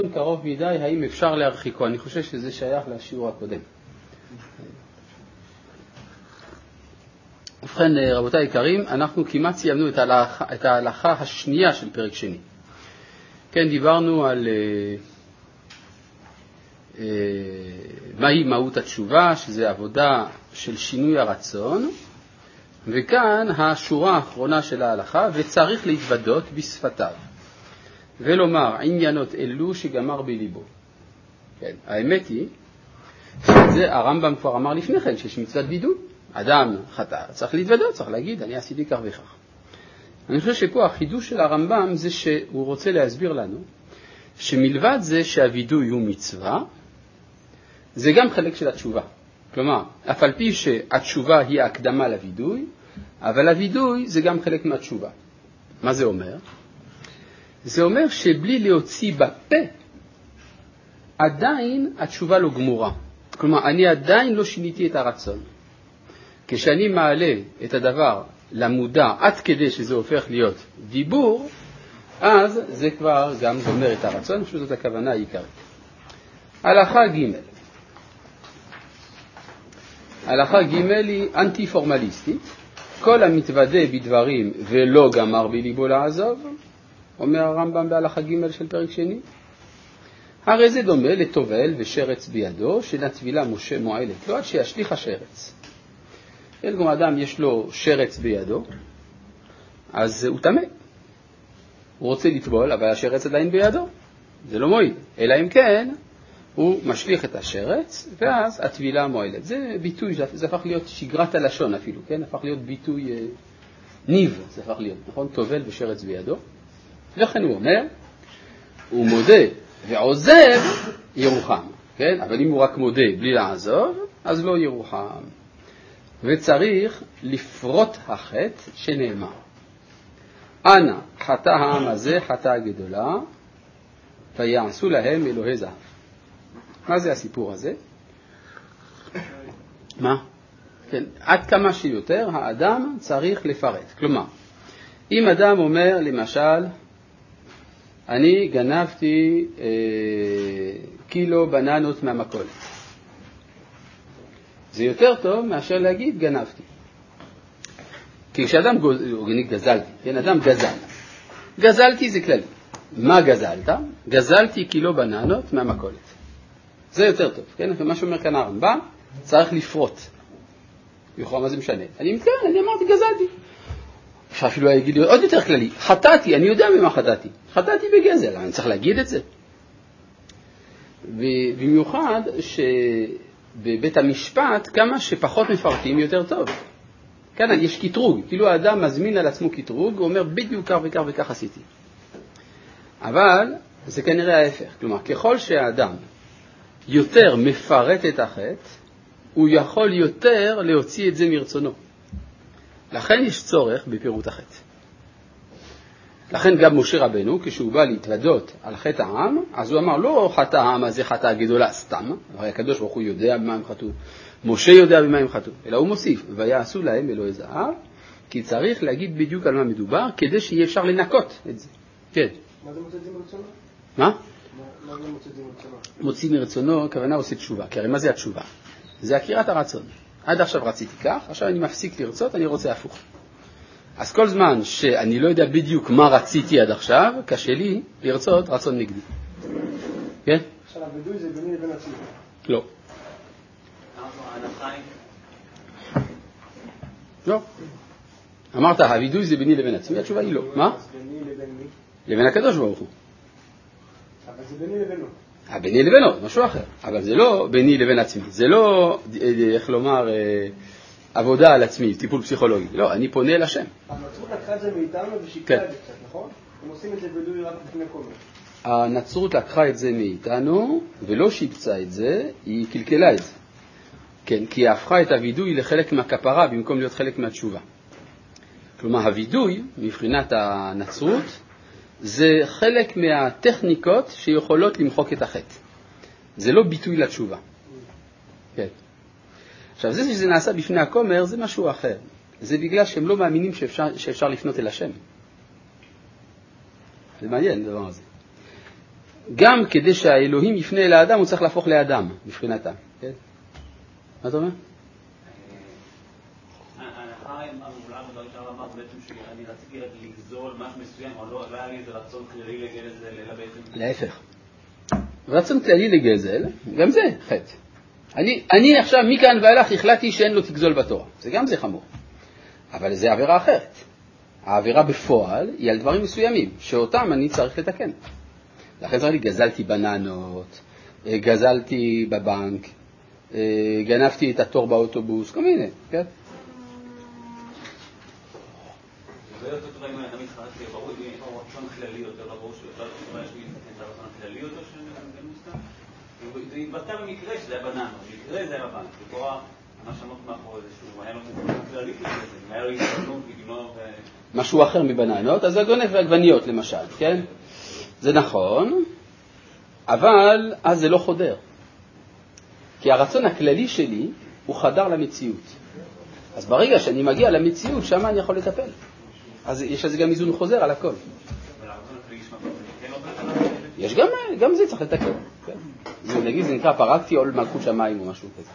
קרוב מדי, האם אפשר להרחיקו? אני חושב שזה שייך לשיעור הקודם. ובכן, רבותיי היקרים, אנחנו כמעט סיימנו את ההלכה השנייה של פרק שני. כן, דיברנו על מהי מהות התשובה, שזה עבודה של שינוי הרצון, וכאן השורה האחרונה של ההלכה, וצריך להתוודות בשפתיו, ולומר עניינות אלו שגמר בליבו. כן, האמת היא, שזה הרמב"ם כבר אמר לפני כן, שיש מצוות וידוי. אדם חטא, צריך להתוודות, צריך להגיד, אני עשיתי כך וכך. אני חושב שפה החידוש של הרמב"ם זה שהוא רוצה להסביר לנו, שמלבד זה שהוידוי הוא מצווה, זה גם חלק של התשובה. כלומר, אף על פי שהתשובה היא ההקדמה לוידוי, אבל הוידוי זה גם חלק מהתשובה. מה זה אומר? זה אומר שבלי להוציא בפה, עדיין התשובה לא גמורה. כלומר, אני עדיין לא שיניתי את הרצון. כשאני מעלה את הדבר למודע עד כדי שזה הופך להיות דיבור, אז זה כבר גם גומר את הרצון. אני חושב שזאת הכוונה העיקרית. הלכה ג'. הלכה ג' היא אנטי פורמליסטית. כל המתוודה בדברים ולא גמר בליבו לעזוב, אומר הרמב"ם בהלכה ג' של פרק שני. הרי זה דומה לטובל ושרץ בידו, שנטבילה משה מועלת לו עד שישליך השרץ. גם אדם יש לו שרץ בידו, אז הוא טמא. הוא רוצה לטבול, אבל השרץ עדיין בידו. זה לא מועיל. אלא אם כן, הוא משליך את השרץ, ואז הטבילה מועלת. זה ביטוי, זה הפך להיות שגרת הלשון אפילו, כן? הפך להיות ביטוי ניב, זה הפך להיות, נכון? טובל ושרץ בידו. לכן הוא אומר, הוא מודה ועוזב ירוחם, כן? אבל אם הוא רק מודה בלי לעזוב, אז לא ירוחם. וצריך לפרוט החטא שנאמר. אנא חטא העם הזה חטאה גדולה, ויעשו להם אלוהי זהב. מה זה הסיפור הזה? מה? כן, עד כמה שיותר האדם צריך לפרט. כלומר, אם אדם אומר למשל, אני גנבתי קילו בננות מהמכולת. זה יותר טוב מאשר להגיד גנבתי. כי כשאדם גזלתי, כן, אדם גזל. גזלתי זה כללי. מה גזלת? גזלתי קילו בננות מהמכולת. זה יותר טוב, כן? ומה שאומר כאן הרמב"ם, צריך לפרוט. יוכל מה זה משנה? אני אמרתי גזלתי. אפשר אפילו להגיד לי עוד יותר כללי. חטאתי, אני יודע ממה חטאתי. חטאתי בגזל, אני צריך להגיד את זה. ובמיוחד שבבית המשפט, כמה שפחות מפרטים יותר טוב. כאן יש קטרוג, כאילו האדם מזמין על עצמו קטרוג, הוא אומר בדיוק כך וכך וכך עשיתי. אבל זה כנראה ההפך. כלומר, ככל שהאדם יותר מפרט את החטא, הוא יכול יותר להוציא את זה מרצונו. לכן יש צורך בפירוט החטא. לכן גם משה רבנו, כשהוא בא להתוודות על חטא העם, אז הוא אמר, לא חטא העם הזה חטאה גדולה סתם, הרי הקדוש ברוך הוא יודע במה הם חטאו, משה יודע במה הם חטאו, אלא הוא מוסיף, ויעשו להם אלוהי זהב, כי צריך להגיד בדיוק על מה מדובר, כדי שיהיה אפשר לנקות את זה. כן. מה זה מוצא את זה מרצונו? מה? מה זה מוצא את זה מרצונו? מוציא מרצונו, הכוונה עושה תשובה, כי הרי מה זה התשובה? זה הכירת הרצון. עד עכשיו רציתי כך, עכשיו אני מפסיק לרצות, אני רוצה הפוך. אז כל זמן שאני לא יודע בדיוק מה רציתי עד עכשיו, קשה לי לרצות רצון נגדי. כן? עכשיו, הוידוי זה ביני לבין עצמי. לא. לא. אמרת, הוידוי זה ביני לבין עצמי, התשובה היא לא. מה? ביני לבין מי? לבין הקדוש ברוך הוא. אבל זה ביני לבינו. ביני לבינו, משהו אחר. אבל זה לא ביני לבין עצמי. זה לא, איך לומר, עבודה על עצמי, טיפול פסיכולוגי. לא, אני פונה אל השם. הנצרות לקחה את זה מאיתנו ושיקרה את זה קצת, נכון? הם עושים את זה וידוי רק לפני כל מיני. הנצרות לקחה את זה מאיתנו, ולא שיפצה את זה, היא קלקלה את זה. כן, כי היא הפכה את הוידוי לחלק מהכפרה במקום להיות חלק מהתשובה. כלומר, הוידוי, מבחינת הנצרות, זה חלק מהטכניקות שיכולות למחוק את החטא. זה לא ביטוי לתשובה. כן. עכשיו, זה שזה נעשה בפני הכומר, זה משהו אחר. זה בגלל שהם לא מאמינים שאפשר לפנות אל השם. זה מעניין, הדבר הזה. גם כדי שהאלוהים יפנה אל האדם, הוא צריך להפוך לאדם, מבחינתם. כן? מה אתה אומר? ההנחה המובלעת בדברים שהרמב"ם בעצם שאני רציתי לגזול משהו מסוים, אבל לא היה לי איזה רצון כללי לגזל, אלא בעצם... להפך. רצון כללי לגזל, גם זה חטא. אני עכשיו מכאן ואילך החלטתי שאין לו תגזול בתורה. זה גם זה חמור. אבל זה עבירה אחרת. העבירה בפועל היא על דברים מסוימים, שאותם אני צריך לתקן. לכן צריך לי, גזלתי בננות, גזלתי בבנק, גנבתי את התור באוטובוס, כל מיני, כן? זה יותר טוב אם אני תמיד חרדתי, ברור לי, יש לו רצון כללי יותר, לא ברור שיש לי את הרצון הכללי יותר שאני מוסתם. זה התבטא במקרה שזה היה בננות, במקרה זה היה בבנק, לקרוא מה שמות מאחורי זה שהוא היה לו רצון כללי כזה, היה לו התבנות לגנוב... משהו אחר מבננות, אז הגונב והגווניות למשל, כן? זה נכון, אבל אז זה לא חודר. כי הרצון הכללי שלי הוא חדר למציאות. אז ברגע שאני מגיע למציאות, שם אני יכול לטפל. אז יש לזה גם איזון חוזר על הכל. יש גם זה צריך לתקן. נגיד זה נקרא פרקתי עול מלכות שמיים או משהו כזה.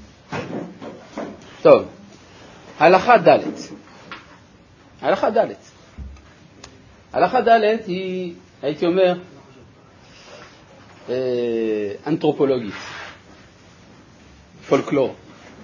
טוב, הלכה ד'. הלכה ד'. הלכה ד' היא, הייתי אומר, אנתרופולוגית, פולקלור.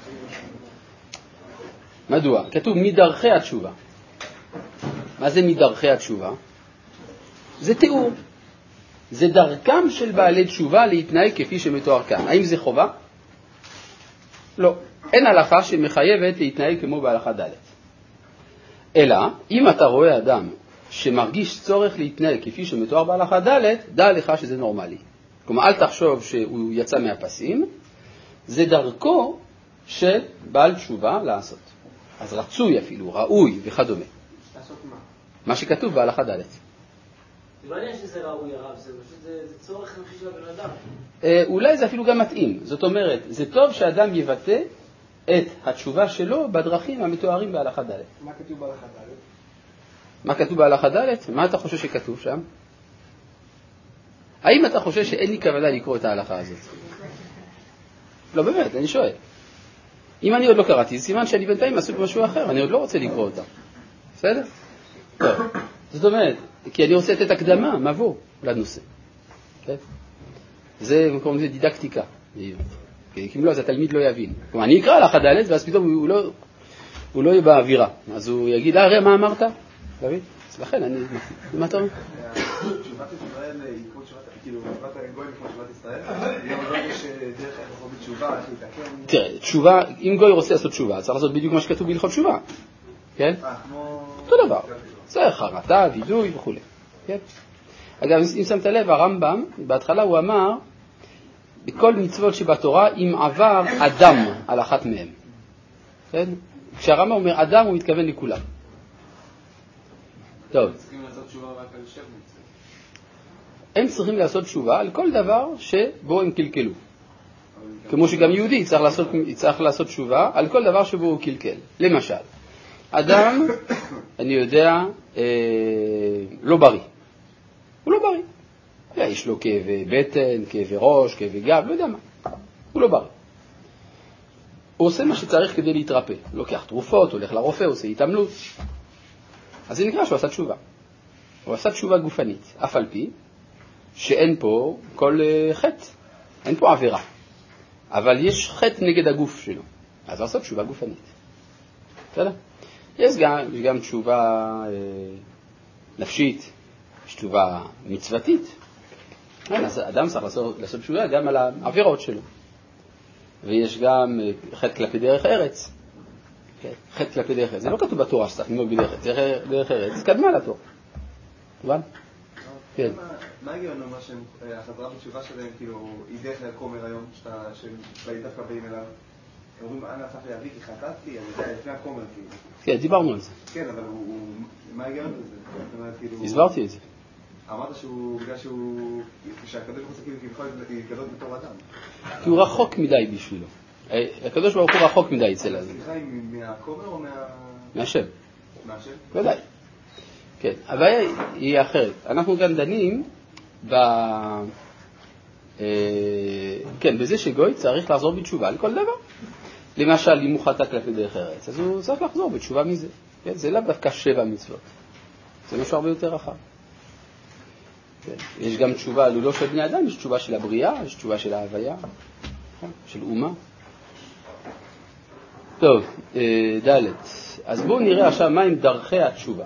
מדוע? כתוב מדרכי התשובה. מה זה מדרכי התשובה? זה תיאור. זה דרכם של בעלי תשובה להתנהג כפי שמתואר כאן. האם זה חובה? לא. אין הלכה שמחייבת להתנהג כמו בהלכה ד'. אלא, אם אתה רואה אדם שמרגיש צורך להתנהג כפי שמתואר בהלכה ד', דע לך שזה נורמלי. כלומר, אל תחשוב שהוא יצא מהפסים, זה דרכו של בעל תשובה לעשות. אז רצוי אפילו, ראוי וכדומה. לעשות מה? מה שכתוב בהלכה ד'. זה לא עניין שזה ראוי הרב, זה צורך נפשי של הבן אדם. אולי זה אפילו גם מתאים. זאת אומרת, זה טוב שאדם יבטא את התשובה שלו בדרכים המתוארים בהלכה ד'. מה כתוב בהלכה ד'? מה כתוב בהלכה ד'? מה אתה חושב שכתוב שם? האם אתה חושב שאין לי כוונה לקרוא את ההלכה הזאת? לא, באמת, אני שואל. אם אני עוד לא קראתי, זה סימן שאני בינתיים עסוק במשהו אחר, אני עוד לא רוצה לקרוא אותה. בסדר? טוב. זאת אומרת, כי אני רוצה לתת הקדמה, מבוא לנושא. כן? זה מקום לזה דידקטיקה. כי אם לא, אז התלמיד לא יבין. כלומר, אני אקרא להלכה ד' ואז פתאום הוא לא יהיה באווירה. אז הוא יגיד, הרי מה אמרת? תבין? אז לכן, מה אתה אומר? תשובת ישראל היא כמו תשובת, כאילו, תשובת הגויים כמו תשובת ישראל, לא יש דרך איך בתשובה, איך להתקן. תראה, תשובה, אם גוי רוצה לעשות תשובה, צריך לעשות בדיוק מה שכתוב בהלכות תשובה. כן? אותו דבר. זה חרטה, וידוי וכו'. כן? אגב, אם שמת לב, הרמב"ם, בהתחלה הוא אמר, בכל מצוות שבתורה, אם עבר אדם על אחת מהם. כן? כשהרמב"ם אומר אדם, הוא מתכוון לכולם. טוב. הם צריכים לעשות תשובה על כל דבר שבו הם קלקלו. כמו שגם יהודי צריך לעשות תשובה על כל דבר שבו הוא קלקל. למשל, אדם, אני יודע, לא בריא. הוא לא בריא. יש לו כאבי בטן, כאבי ראש, כאבי גב, לא יודע מה. הוא לא בריא. הוא עושה מה שצריך כדי להתרפא. לוקח תרופות, הולך לרופא, עושה התעמלות. אז זה נקרא שהוא עשה תשובה. הוא עשה תשובה גופנית, אף על פי שאין פה כל חטא, אין פה עבירה. אבל יש חטא נגד הגוף שלו. אז הוא עשה תשובה גופנית. בסדר? יש גם תשובה נפשית, יש תשובה מצוותית. אז אדם צריך לעשות תשובה גם על העבירות שלו. ויש גם חטא כלפי דרך ארץ. חטא כלפי דרך ארץ. זה לא כתוב בתורה שצריך לנהוג בדרך ארץ. דרך ארץ זה קדמה לתורה. מובן? כן. מה הגיון לומר שהחזרה בתשובה שלהם, כאילו, היא דרך הכומר היום, שבאים דווקא באים אליו, הם אומרים, אנא הפך להביא, כי חטאתי, אני יודע, לפני הכומר, כאילו. כן, דיברנו על זה. כן, אבל מה הגיון לזה? הסברתי את זה. אמרת שהוא, בגלל שהקדוש ברוך הוא כביכול יתגלות בתור אדם. כי הוא רחוק מדי בשבילו. הקדוש ברוך הוא רחוק מדי אצל הזה. סליחה, מהכומר או מהשם. מהשם? ודאי. כן, הבעיה היא אחרת. אנחנו כאן דנים כן, בזה שגוי צריך לחזור בתשובה על כל דבר. למשל, אם הוא חטא כלפי דרך ארץ, אז הוא צריך לחזור בתשובה מזה. כן? זה לאו דווקא 7 מצוות. זה משהו הרבה יותר רחב. כן? יש גם תשובה, לא של בני אדם, יש תשובה של הבריאה, יש תשובה של ההוויה, של אומה. טוב, ד'. אז בואו נראה עכשיו מה עם דרכי התשובה.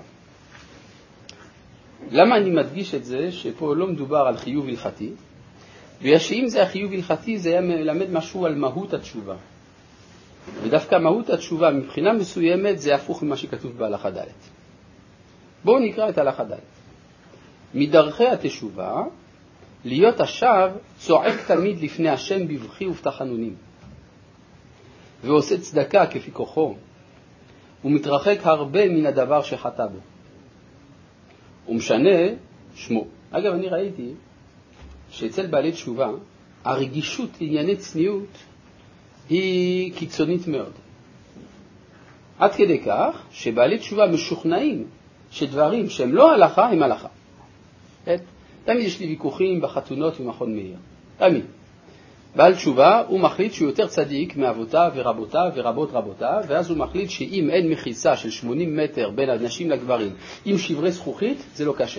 למה אני מדגיש את זה שפה לא מדובר על חיוב הלכתי? בגלל שאם זה החיוב הלכתי זה היה מלמד משהו על מהות התשובה. ודווקא מהות התשובה מבחינה מסוימת זה הפוך ממה שכתוב בהלכה ד'. בואו נקרא את הלכה ד'. מדרכי התשובה, להיות השב צועק תמיד לפני השם בבכי ובתחנונים, ועושה צדקה כפי כוחו, ומתרחק הרבה מן הדבר שחטא בו. ומשנה שמו. אגב, אני ראיתי שאצל בעלי תשובה, הרגישות לענייני צניעות היא קיצונית מאוד. עד כדי כך שבעלי תשובה משוכנעים שדברים שהם לא הלכה הם הלכה. תמיד יש לי ויכוחים בחתונות במכון מאיר. תמיד. בעל תשובה הוא מחליט שהוא יותר צדיק מאבותיו ורבותיו ורבות רבותיו, ואז הוא מחליט שאם אין מחיצה של 80 מטר בין הנשים לגברים עם שברי זכוכית, זה לא קשה.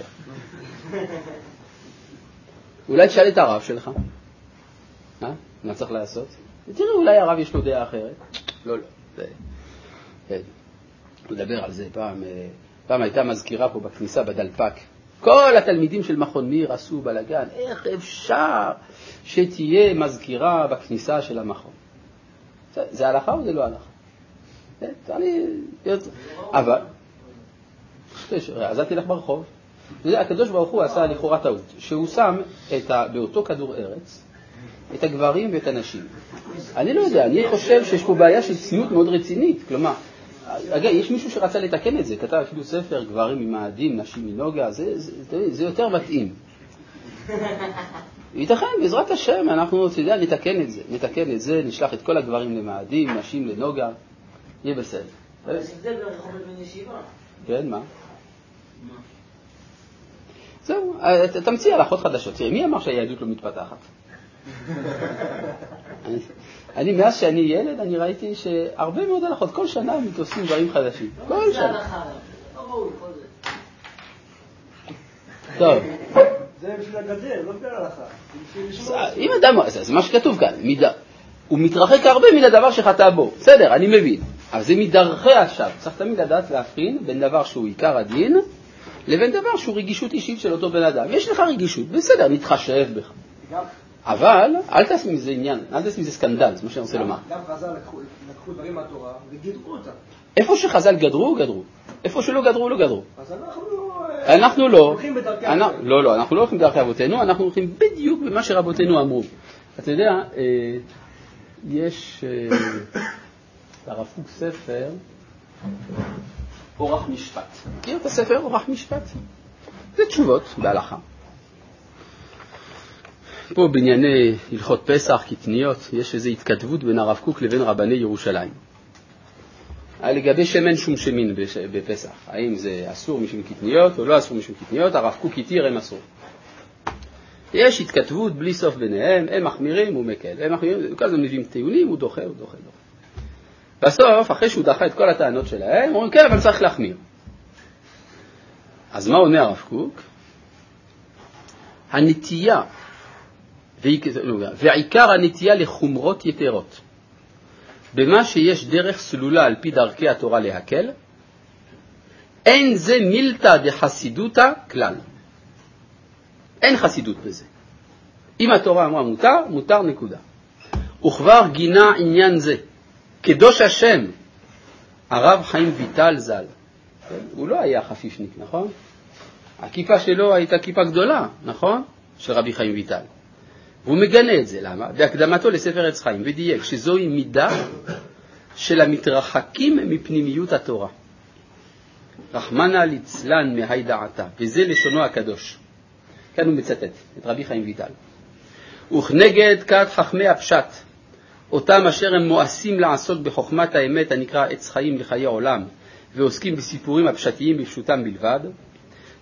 אולי תשאל את הרב שלך. מה צריך לעשות? תראה, אולי הרב יש לו דעה אחרת. לא. הוא מדבר על זה פעם הייתה מזכירה פה בכניסה בדלפק. כל התלמידים של מכון מאיר עשו בלגן. איך אפשר שתהיה מזכירה בכניסה של המכון? זה הלכה או זה לא הלכה? אבל אז אל תלך ברחוב. הקדוש ברוך הוא עשה לכאורה טעות, שהוא שם באותו כדור ארץ את הגברים ואת הנשים. אני לא יודע, אני חושב שיש פה בעיה של צניעות מאוד רצינית. כלומר, יש מישהו שרצה לתקן את זה, כתב אפילו ספר, גברים ממאדים, נשים מנוגה, זה יותר מתאים. ייתכן, בעזרת השם, אנחנו נתקן את זה, נשלח את כל הגברים למאדים, נשים לנוגה, יהיה בסדר. אבל יש הבדל בין רחובות בין ישיבה. כן, מה? זהו, תמציא הלכות חדשות. תראה, מי אמר שהיהדות לא מתפתחת? אני מאז שאני ילד, אני ראיתי שהרבה מאוד הלכות, כל שנה מתעושים דברים חדשים. כל שנה. טוב. זה בשביל הגדר, לא בשביל הלכה. אם אדם, זה מה שכתוב כאן, הוא מתרחק הרבה מן הדבר שחטא בו. בסדר, אני מבין. אבל זה מדרכי עכשיו. צריך תמיד לדעת להבחין בין דבר שהוא עיקר הדין, לבין דבר שהוא רגישות אישית של אותו בן אדם. יש לך רגישות, בסדר, נתחשב בך. אבל אל תעשה מזה עניין, אל תעשה מזה סקנדל, זה מה שאני רוצה לומר. גם חז"ל לקחו דברים מהתורה וגדרו אותם. איפה שחז"ל גדרו, גדרו. איפה שלא גדרו, לא גדרו. אז אנחנו לא. הולכים בדרכי אבותינו. לא, אנחנו לא הולכים בדרכי אבותינו, אנחנו הולכים בדיוק במה שרבותינו אמרו. אתה יודע, יש לרב קוק ספר אורח משפט. מכיר את הספר אורח משפט? זה תשובות בהלכה. פה בענייני הלכות פסח, קטניות, יש איזו התכתבות בין הרב קוק לבין רבני ירושלים. לגבי שמן שום שמין בפסח, האם זה אסור משום קטניות או לא אסור משום קטניות, הרב קוק התיר הם אסור. יש התכתבות בלי סוף ביניהם, הם מחמירים, הוא מקל. הם מחמירים, כל הזמן מביאים טיעונים, הוא דוחה. בסוף, אחרי שהוא דחה את כל הטענות שלהם, אומרים, כן, אבל צריך להחמיר. אז מה עונה הרב קוק? הנטייה, ועיקר הנטייה לחומרות יתרות, במה שיש דרך סלולה על פי דרכי התורה להקל, אין זה מילתא דחסידותא כלל. אין חסידות בזה. אם התורה אמרה מותר, מותר נקודה. וכבר גינה עניין זה. קדוש השם, הרב חיים ויטל ז"ל. הוא לא היה חפיפניק, נכון? הכיפה שלו הייתה כיפה גדולה, נכון? של רבי חיים ויטל. והוא מגנה את זה, למה? בהקדמתו לספר עץ חיים, ודייק שזוהי מידה של המתרחקים מפנימיות התורה. רחמנה ליצלן מהי דעתה, וזה לשונו הקדוש. כאן הוא מצטט את רבי חיים ויטל. וכנגד כת חכמי הפשט, אותם אשר הם מואסים לעסוק בחוכמת האמת הנקרא עץ חיים לחיי עולם, ועוסקים בסיפורים הפשטיים בפשוטם בלבד,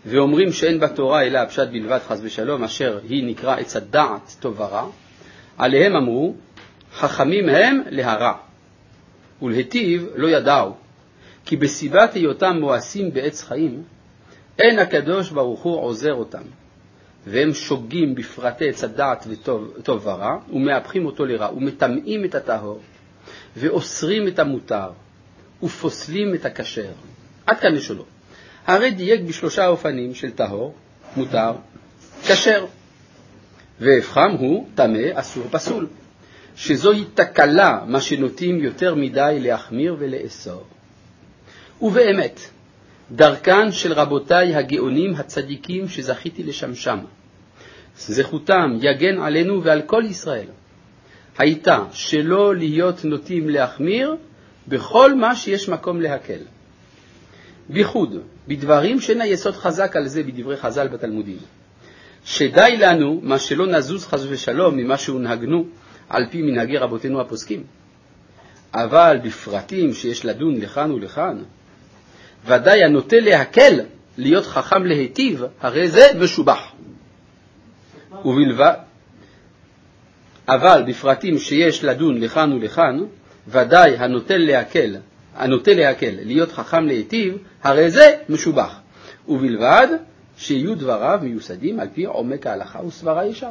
ואומרים שאין בתורה אלא הפשט בלבד חס ושלום, אשר היא נקרא עץ הדעת טוב ורע, עליהם אמרו, חכמים הם להרע, ולהטיב לא ידעו, כי בסיבת היותם מואסים בעץ חיים, אין הקדוש ברוך הוא עוזר אותם, והם שוגים בפרטי עץ הדעת וטוב ורע, ומהפכים אותו לרע, ומטמאים את הטהור, ואוסרים את המותר, ופוסלים את הכשר. עד כאן לשאולו. הרי דייק בשלושה אופנים של טהור, מותר, כשר. והפכם הוא טמא, אסור, פסול. שזוהי תקלה, מה שנוטים יותר מדי להחמיר ולאסור. ובאמת, דרכן של רבותיי הגאונים הצדיקים שזכיתי לשמשם, זכותם יגן עלינו ועל כל ישראל, הייתה שלא להיות נוטים להחמיר בכל מה שיש מקום להקל. ביחוד, בדברים שאין היסוד חזק על זה בדברי חז"ל בתלמודים, שדי לנו מה שלא נזוז חס ושלום ממה שהונהגנו על פי מנהגי רבותינו הפוסקים, אבל בפרטים שיש לדון לכאן ולכאן, ודאי הנוטה להקל להיות חכם להיטיב, הרי זה משובח. ובלבד, אבל בפרטים שיש לדון לכאן ולכאן, ודאי הנוטה להקל להיות חכם להיטיב, הרי זה משובח. ובלבד שיהיו דבריו מיוסדים על פי עומק ההלכה וסברה ישר.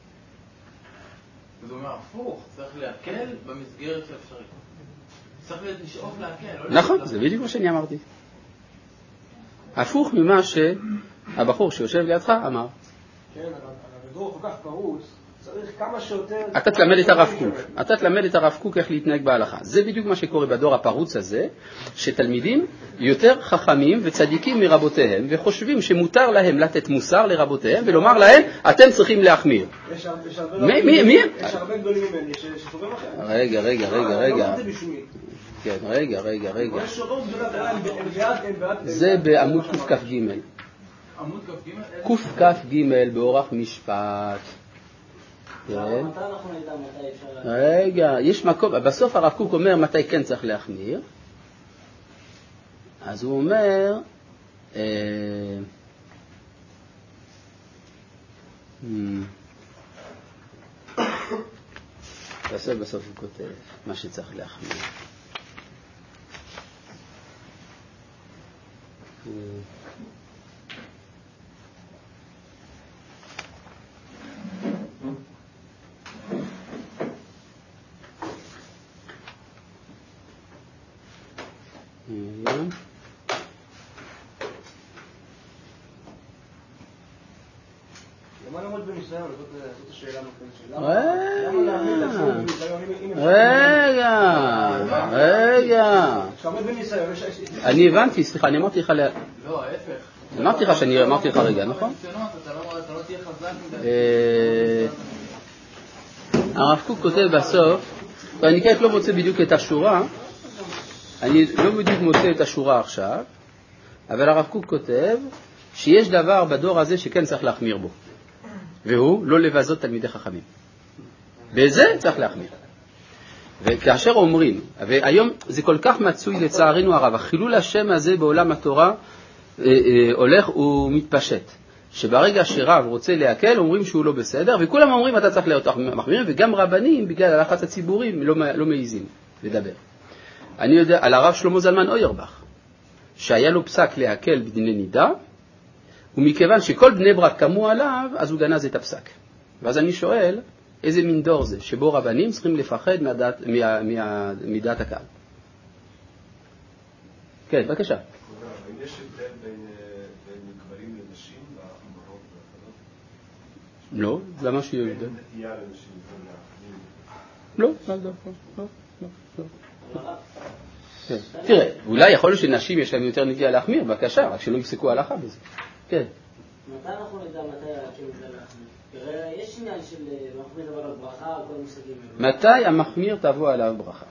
זה אומר הפוך, צריך להקל במסגרת האפשרית. צריך לשאוף להקל. נכון, זה בדיוק מה שאני אמרתי. הפוך ממה שהבחור שיושב לידך אמר. כן, אבל הדור כל כך פרוץ, צריך כמה שיותר... אתה תלמד את הרב קוק איך להתנהג בהלכה. זה בדיוק מה שקורה בדור הפרוץ הזה, שתלמידים יותר חכמים וצדיקים מרבותיהם, וחושבים שמותר להם לתת מוסר לרבותיהם, ולומר להם, אתם צריכים להחמיר. יש הרבה גדולים ממני שסוברים אחר. רגע. כן, רגע. זה בעמוד קכ"ג. עמוד קכ"ג באורח משפט. מתי אנחנו נדע מתי אפשר... רגע, יש מקום, בסוף הרב קוק אומר מתי כן צריך להחמיר. אז הוא אומר, בסוף הוא כותב מה שצריך להחמיר. למה נעמוד בניסיון? זאת השאלה המרכזית. רגע. כשעמוד בניסיון, אני הבנתי, סליחה, אני אמרתי לך... לא, ההפך. אמרתי לך שאני אמרתי לך רגע, נכון? אתה לא תהיה חזק מדי. הרב קוק כותב בסוף, ואני כעת לא מוצא בדיוק את השורה, אני לא בדיוק מוצא את השורה עכשיו, אבל הרב קוק כותב שיש דבר בדור הזה שכן צריך להחמיר בו, והוא לא לבזות תלמידי חכמים. בזה צריך להחמיר. וכאשר אומרים, והיום זה כל כך מצוי לצערנו הרב, החילול השם הזה בעולם התורה הולך ומתפשט. שברגע שרב רוצה להקל, אומרים שהוא לא בסדר, וכולם אומרים אתה צריך להיות מחמיר, וגם רבנים בגלל הלחץ הציבורי לא מעיזים לדבר. אני יודע על הרב שלמה זלמן אוירבך, שהיה לו פסק להקל בדיני נידה, ומכיוון שכל בני ברק קמו עליו, אז הוא גנז את הפסק. ואז אני שואל, איזה מין דור זה, שבו רבנים צריכים לפחד מדעת הקהל? כן, בבקשה. האם יש הבדל בין גברים לנשים באמונות והחלות? לא, למה שיהיה הבדל? נטייה לנשים לא. תראה, אולי יכול להיות שנשים יש להם יותר נטייה להחמיר, בבקשה, רק שלא יפסקו הלכה בזה. כן. מתי אנחנו נדע מתי להקים את זה להחמיר? יש עניין של מחמיר תבוא עליו ברכה, כל המושגים. מתי המחמיר תבוא עליו ברכה?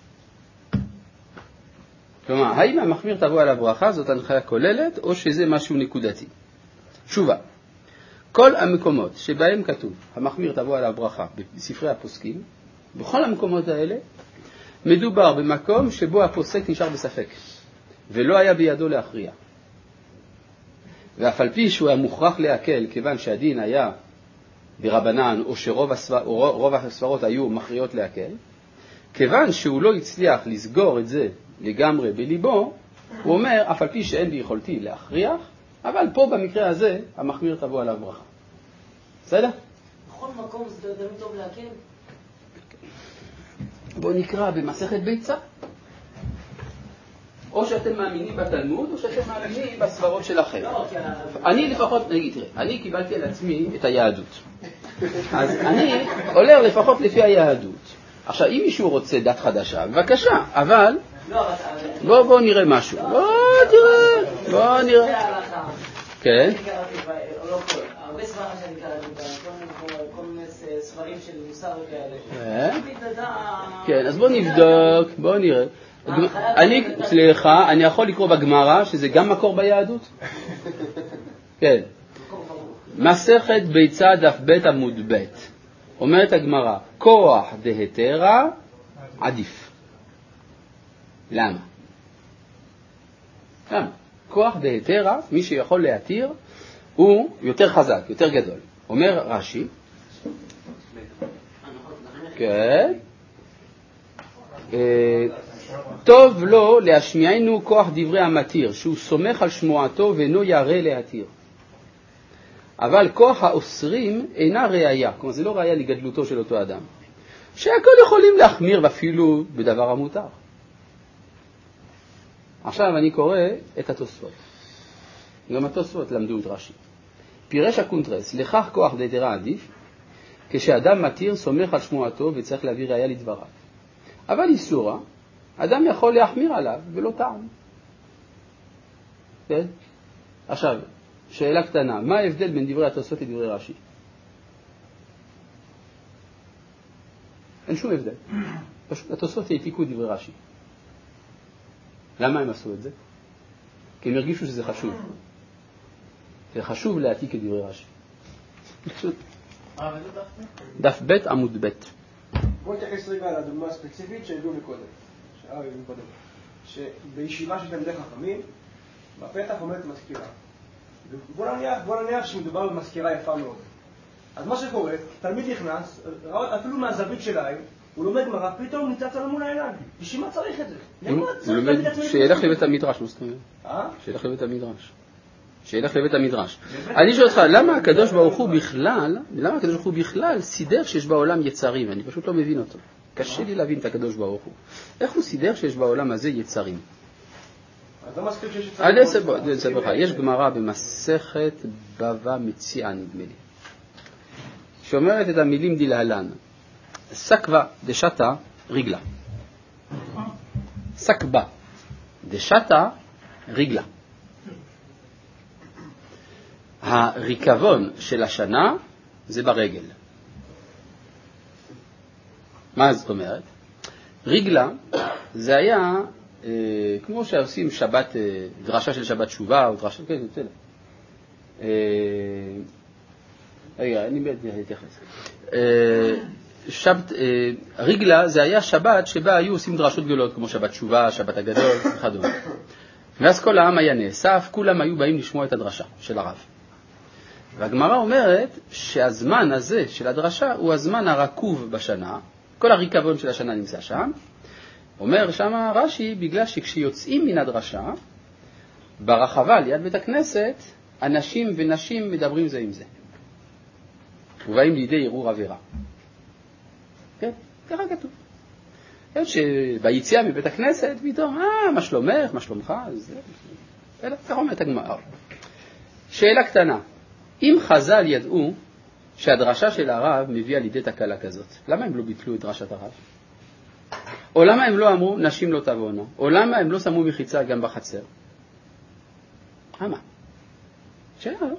כלומר, האם המחמיר תבוא עליו ברכה זאת הנחיה כוללת, או שזה משהו נקודתי? תשובה. כל המקומות שבהם כתוב, המחמיר תבוא עליו ברכה, בספרי הפוסקים, בכל המקומות האלה, מדובר במקום שבו הפוסק נשאר בספק, ולא היה בידו להכריע. ואף על פי שהוא היה מוכרח להקל, כיוון שהדין היה ברבנן, או שרוב הספרות היו מכריעות להקל, כיוון שהוא לא הצליח לסגור את זה לגמרי בליבו, הוא אומר, אף על פי שאין ביכולתי להכריח, אבל פה במקרה הזה, המחמיר תבוא עליו ברכה. בסדר? בכל מקום זה תמיד טוב להקל. בואו נקרא במסכת ביצה. או שאתם מאמינים בתלמוד, או שאתם מאמינים בסברות שלכם. אני לפחות, נגיד, תראה, אני קיבלתי על עצמי את היהדות. אז אני הולך לפחות לפי היהדות. עכשיו, אם מישהו רוצה דת חדשה, בבקשה, אבל בואו נראה משהו. בואו נראה. כן. הרבה סברה שאני קראתי, כל מיני ספרים של מוסר וכאלה. כן, אז בואו נבדוק, בואו נראה. אני יכול לקרוא בגמרא שזה גם מקור ביהדות? כן. מסכת ביצה דף ב' עמוד ב'. אומרת הגמרא, כוח דהתרא עדיף. למה? כוח דהתרא, מי שיכול להתיר, הוא יותר חזק, יותר גדול. אומר רש"י, כן, טוב לו להשמיענו כוח דברי המתיר, שהוא סומך על שמועתו ואינו ירא להתיר. אבל כוח האוסרים אינה ראיה, כלומר זה לא ראיה לגדלותו של אותו אדם, שהכל יכולים להחמיר ואפילו בדבר המותר. עכשיו אני קורא את התוספות. גם התוספות למדו את רש"י. פירש הקונטרס, לכך כוח דהתרא עדיף, כשאדם מתיר סומך על שמועתו וצריך להביא ראיה לדבריו. אבל איסורה, אדם יכול להחמיר עליו ולא טעם. כן? עכשיו, שאלה קטנה, מה ההבדל בין דברי התוספות לדברי רש"י? אין שום הבדל. פשוט התוספות העתיקו את דברי רש"י. למה הם עשו את זה? כי הם הרגישו שזה חשוב. זה חשוב להעתיק את דברי רש"י. פשוט. דף ב' עמוד ב'. בוא נתייחס רגע לדוגמה הספציפית שהביאו מקודם. שבישיבה של תלמידי חכמים, בפתח עומדת מזכירה. בוא נניח שמדובר במזכירה יפה מאוד. אז מה שקורה, תלמיד נכנס, אפילו מהזווית שלהם, הוא לומד גמרא, פתאום ניצץ עליו מול העיניים. בשביל מה צריך את זה? שילך לבית המדרש, מה זאת אומרת? שילך לבית המדרש. שילך לבית המדרש. אני שואל אותך, למה הקדוש ברוך הוא בכלל סידר שיש בעולם יצרים? אני פשוט לא מבין אותו. קשה לי להבין את הקדוש ברוך הוא. איך הוא סידר שיש בעולם הזה יצרים? יש גמרא במסכת בבא מציעא, נדמה לי, שאומרת את המילים דלהלן: סקבא דשתא רגלה. סקבא דשתא רגלה. הריקבון של השנה זה ברגל. מה זאת אומרת? רגלה זה היה כמו שעושים שבת, דרשה של שבת תשובה או דרשה, כן, בסדר. רגע, אני אתייחס. רגלה זה היה שבת שבה היו עושים דרשות גדולות כמו שבת תשובה, שבת הגדול וכדומה. ואז כל העם היה נאסף, כולם היו באים לשמוע את הדרשה של הרב. והגמרא אומרת שהזמן הזה של הדרשה הוא הזמן הרקוב בשנה, כל הריקבון של השנה נמצא שם. אומר שם רש"י, בגלל שכשיוצאים מן הדרשה, ברחבה ליד בית הכנסת, אנשים ונשים מדברים זה עם זה. ובאים לידי ערעור עבירה. כן, ככה כתוב. שביציאה מבית הכנסת, פתאום, מה שלומך, מה שלומך? ככה אומרת הגמרא. שאלה קטנה. אם חז"ל ידעו שהדרשה של הרב מביאה לידי תקלה כזאת, למה הם לא ביטלו את דרשת הרב? או למה הם לא אמרו נשים לא תבואנה? או למה הם לא שמו מחיצה גם בחצר? למה? שאלה, לא?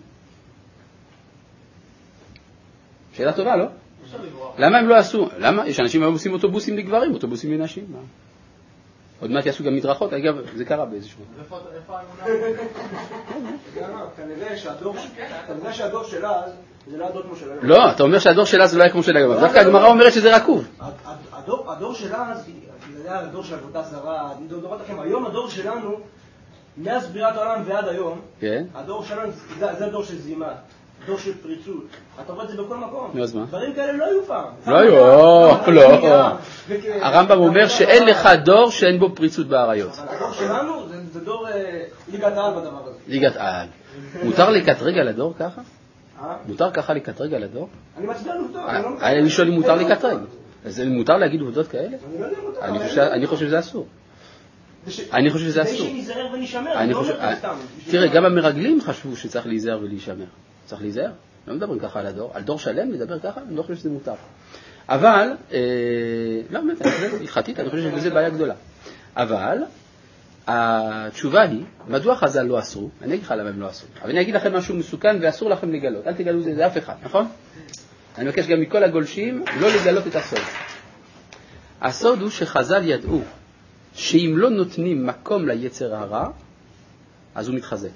שאלה טובה, לא? למה הם לא עשו? למה? יש אנשים עושים אוטובוסים לגברים, אוטובוסים לנשים. עוד מעט יעשו גם מדרכות, אגב, זה קרה באיזשהו. איפה האמונה? כנראה שהדור של אז, זה לא הדור כמו של היום. לא, אתה אומר שהדור של אז זה לא היה כמו של היום. דווקא הגמרא אומרת שזה רקוב. הדור של אז, זה היה הדור של עבודה זרה, דורות אחרים. היום הדור שלנו, מאז בריאת העולם ועד היום, כן. הדור שלנו זה הדור של זימה, דור של פריצות. אתה רואה את זה בכל מקום. נו, אז מה? דברים כאלה לא היו פעם. לא היו, לא. הרמב"ם אומר שאין לך דור שאין בו פריצות באריות. אבל הדור שלנו זה דור ליגת העל בדבר הזה. ליגת העל. מותר לקטרג על הדור ככה? מותר ככה לקטרג על הדור? אני מצביע על עובדות. אני שואל אם מותר לקטרג. אז מותר להגיד עובדות כאלה? אני לא יודע אם מותר. אני חושב שזה אסור. אני חושב שזה אסור. כדי שנזהר ונשמר, אני לא אומר את זה סתם. תראה, גם המרגלים חשבו שצריך להיזהר ולהישמר. צריך להיזהר. לא מדברים ככה על הדור. על דור שלם לדבר ככה, אני לא חושב שזה מותר. אבל, לא, באמת, הלכתית, אני חושב שזה בעיה גדולה. אבל, התשובה היא, מדוע חז"ל לא אסרו? אני אגיד לך למה הם לא אסרו. אבל אני אגיד לכם משהו מסוכן ואסור לכם לגלות. אל תגלו זה אף אחד, נכון? אני מבקש גם מכל הגולשים לא לגלות את הסוד. הסוד הוא שחז"ל ידעו שאם לא נותנים מקום ליצר הרע, אז הוא מתחזק.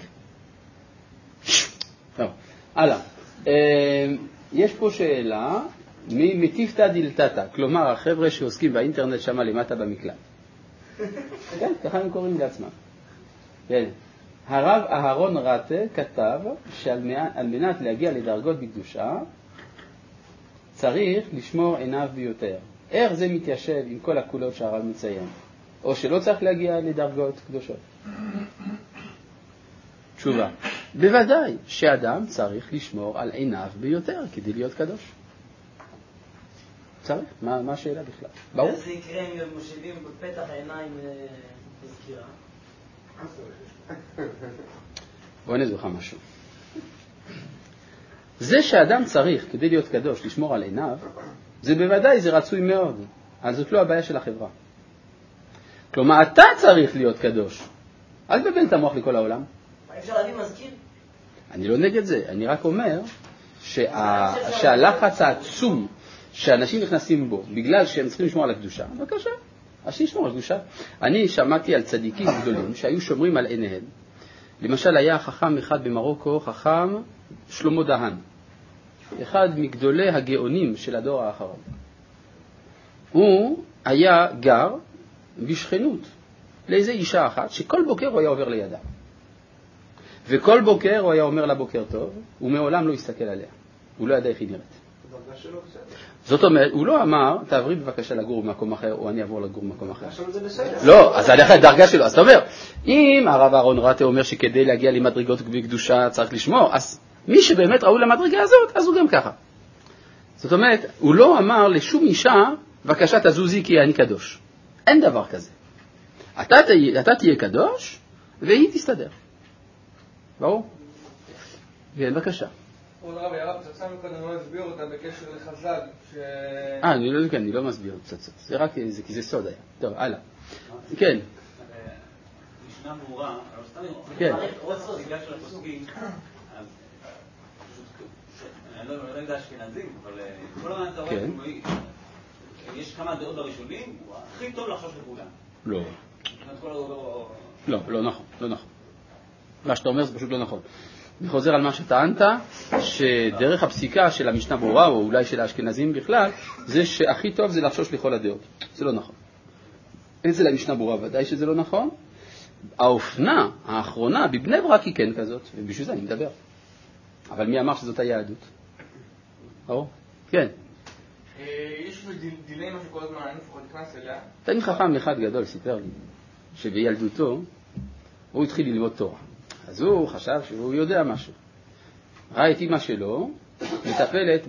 הלאה. יש פה שאלה ממטיפתא דילתתא, כלומר החבר'ה שעוסקים באינטרנט שמה למטה במקלט. כן, ככה הם קוראים לעצמם. הרב אהרון רטה כתב שעל מנת להגיע לדרגות בקדושה צריך לשמור עיניו ביותר. איך זה מתיישב עם כל הקולות שהרב מציין? או שלא צריך להגיע לדרגות קדושות? תשובה, בוודאי שאדם צריך לשמור על עיניו ביותר כדי להיות קדוש. צריך? מה השאלה בכלל? ברור? אז זה יקרה אם מושיבים בפתח העיניים בסקירה. בוא נדבר לך משהו. זה שאדם צריך כדי להיות קדוש לשמור על עיניו, זה בוודאי, זה רצוי מאוד. אבל זאת לא הבעיה של החברה. כלומר, אתה צריך להיות קדוש. אל תבלבל את המוח לכל העולם. אפשר להביא מזכיר? אני לא נגד זה, אני רק אומר שהלחץ העצום שאנשים נכנסים בו, בגלל שהם צריכים לשמור על הקדושה, בבקשה, אז שישמור על הקדושה. אני שמעתי על צדיקים גדולים שהיו שומרים על עיניהם. למשל, היה חכם אחד במרוקו, חכם שלמה דהן, אחד מגדולי הגאונים של הדור האחרון. הוא היה גר בשכנות לאיזו אישה אחת שכל בוקר הוא היה עובר לידה. וכל בוקר הוא היה אומר לה בוקר טוב, ומעולם לא הסתכל עליה. הוא לא ידע איך היא נראית. זאת אומרת, הוא לא אמר, תעברי בבקשה לגור במקום אחר, או אני אעבור לגור במקום אחר. לא, אז זה הדרגה שלו. אז אתה אומר, אם הרב אהרון רטה אומר שכדי להגיע למדרגות בקדושה צריך לשמור, אז מי שבאמת ראוי למדרגה הזאת, אז הוא גם ככה. זאת אומרת, הוא לא אמר לשום אישה, בבקשה תזוזי כי אני קדוש. אין דבר כזה. אתה תהיה קדוש, והיא תסתדר. ברור? כן, בבקשה. כבוד הרב, הרב פצצה מקודם לא הסביר אותה בקשר לחז"ל אני לא מסביר פצצות. זה רק כי זה סוד היה. טוב, הלאה. כן. משנה ברורה, אבל סתם כן. בגלל של הפסוקים, אז אני לא יודע אשכנזים, אבל כל הזמן אתה רואה, יש כמה דעות בראשונים, הוא הכי טוב לחשוש לכולם. לא. לא נכון, לא נכון. מה שאתה אומר זה פשוט לא נכון. אני חוזר על מה שטענת, שדרך הפסיקה של המשנה ברורה, או אולי של האשכנזים בכלל, זה שהכי טוב זה לחשוש לכל הדעות. זה לא נכון. אין זה למשנה ברורה, ודאי שזה לא נכון. האופנה האחרונה בבני ברק היא כן כזאת, ובשביל זה אני מדבר. אבל מי אמר שזאת היהדות? כן. יש לי דילמה שכל הזמן אני לפחות נכנס אליה. תן חכם אחד גדול סיפר לי, שבילדותו הוא התחיל ללמוד תורה. אז הוא חשב שהוא יודע משהו. ראה את אמא שלו מטפלת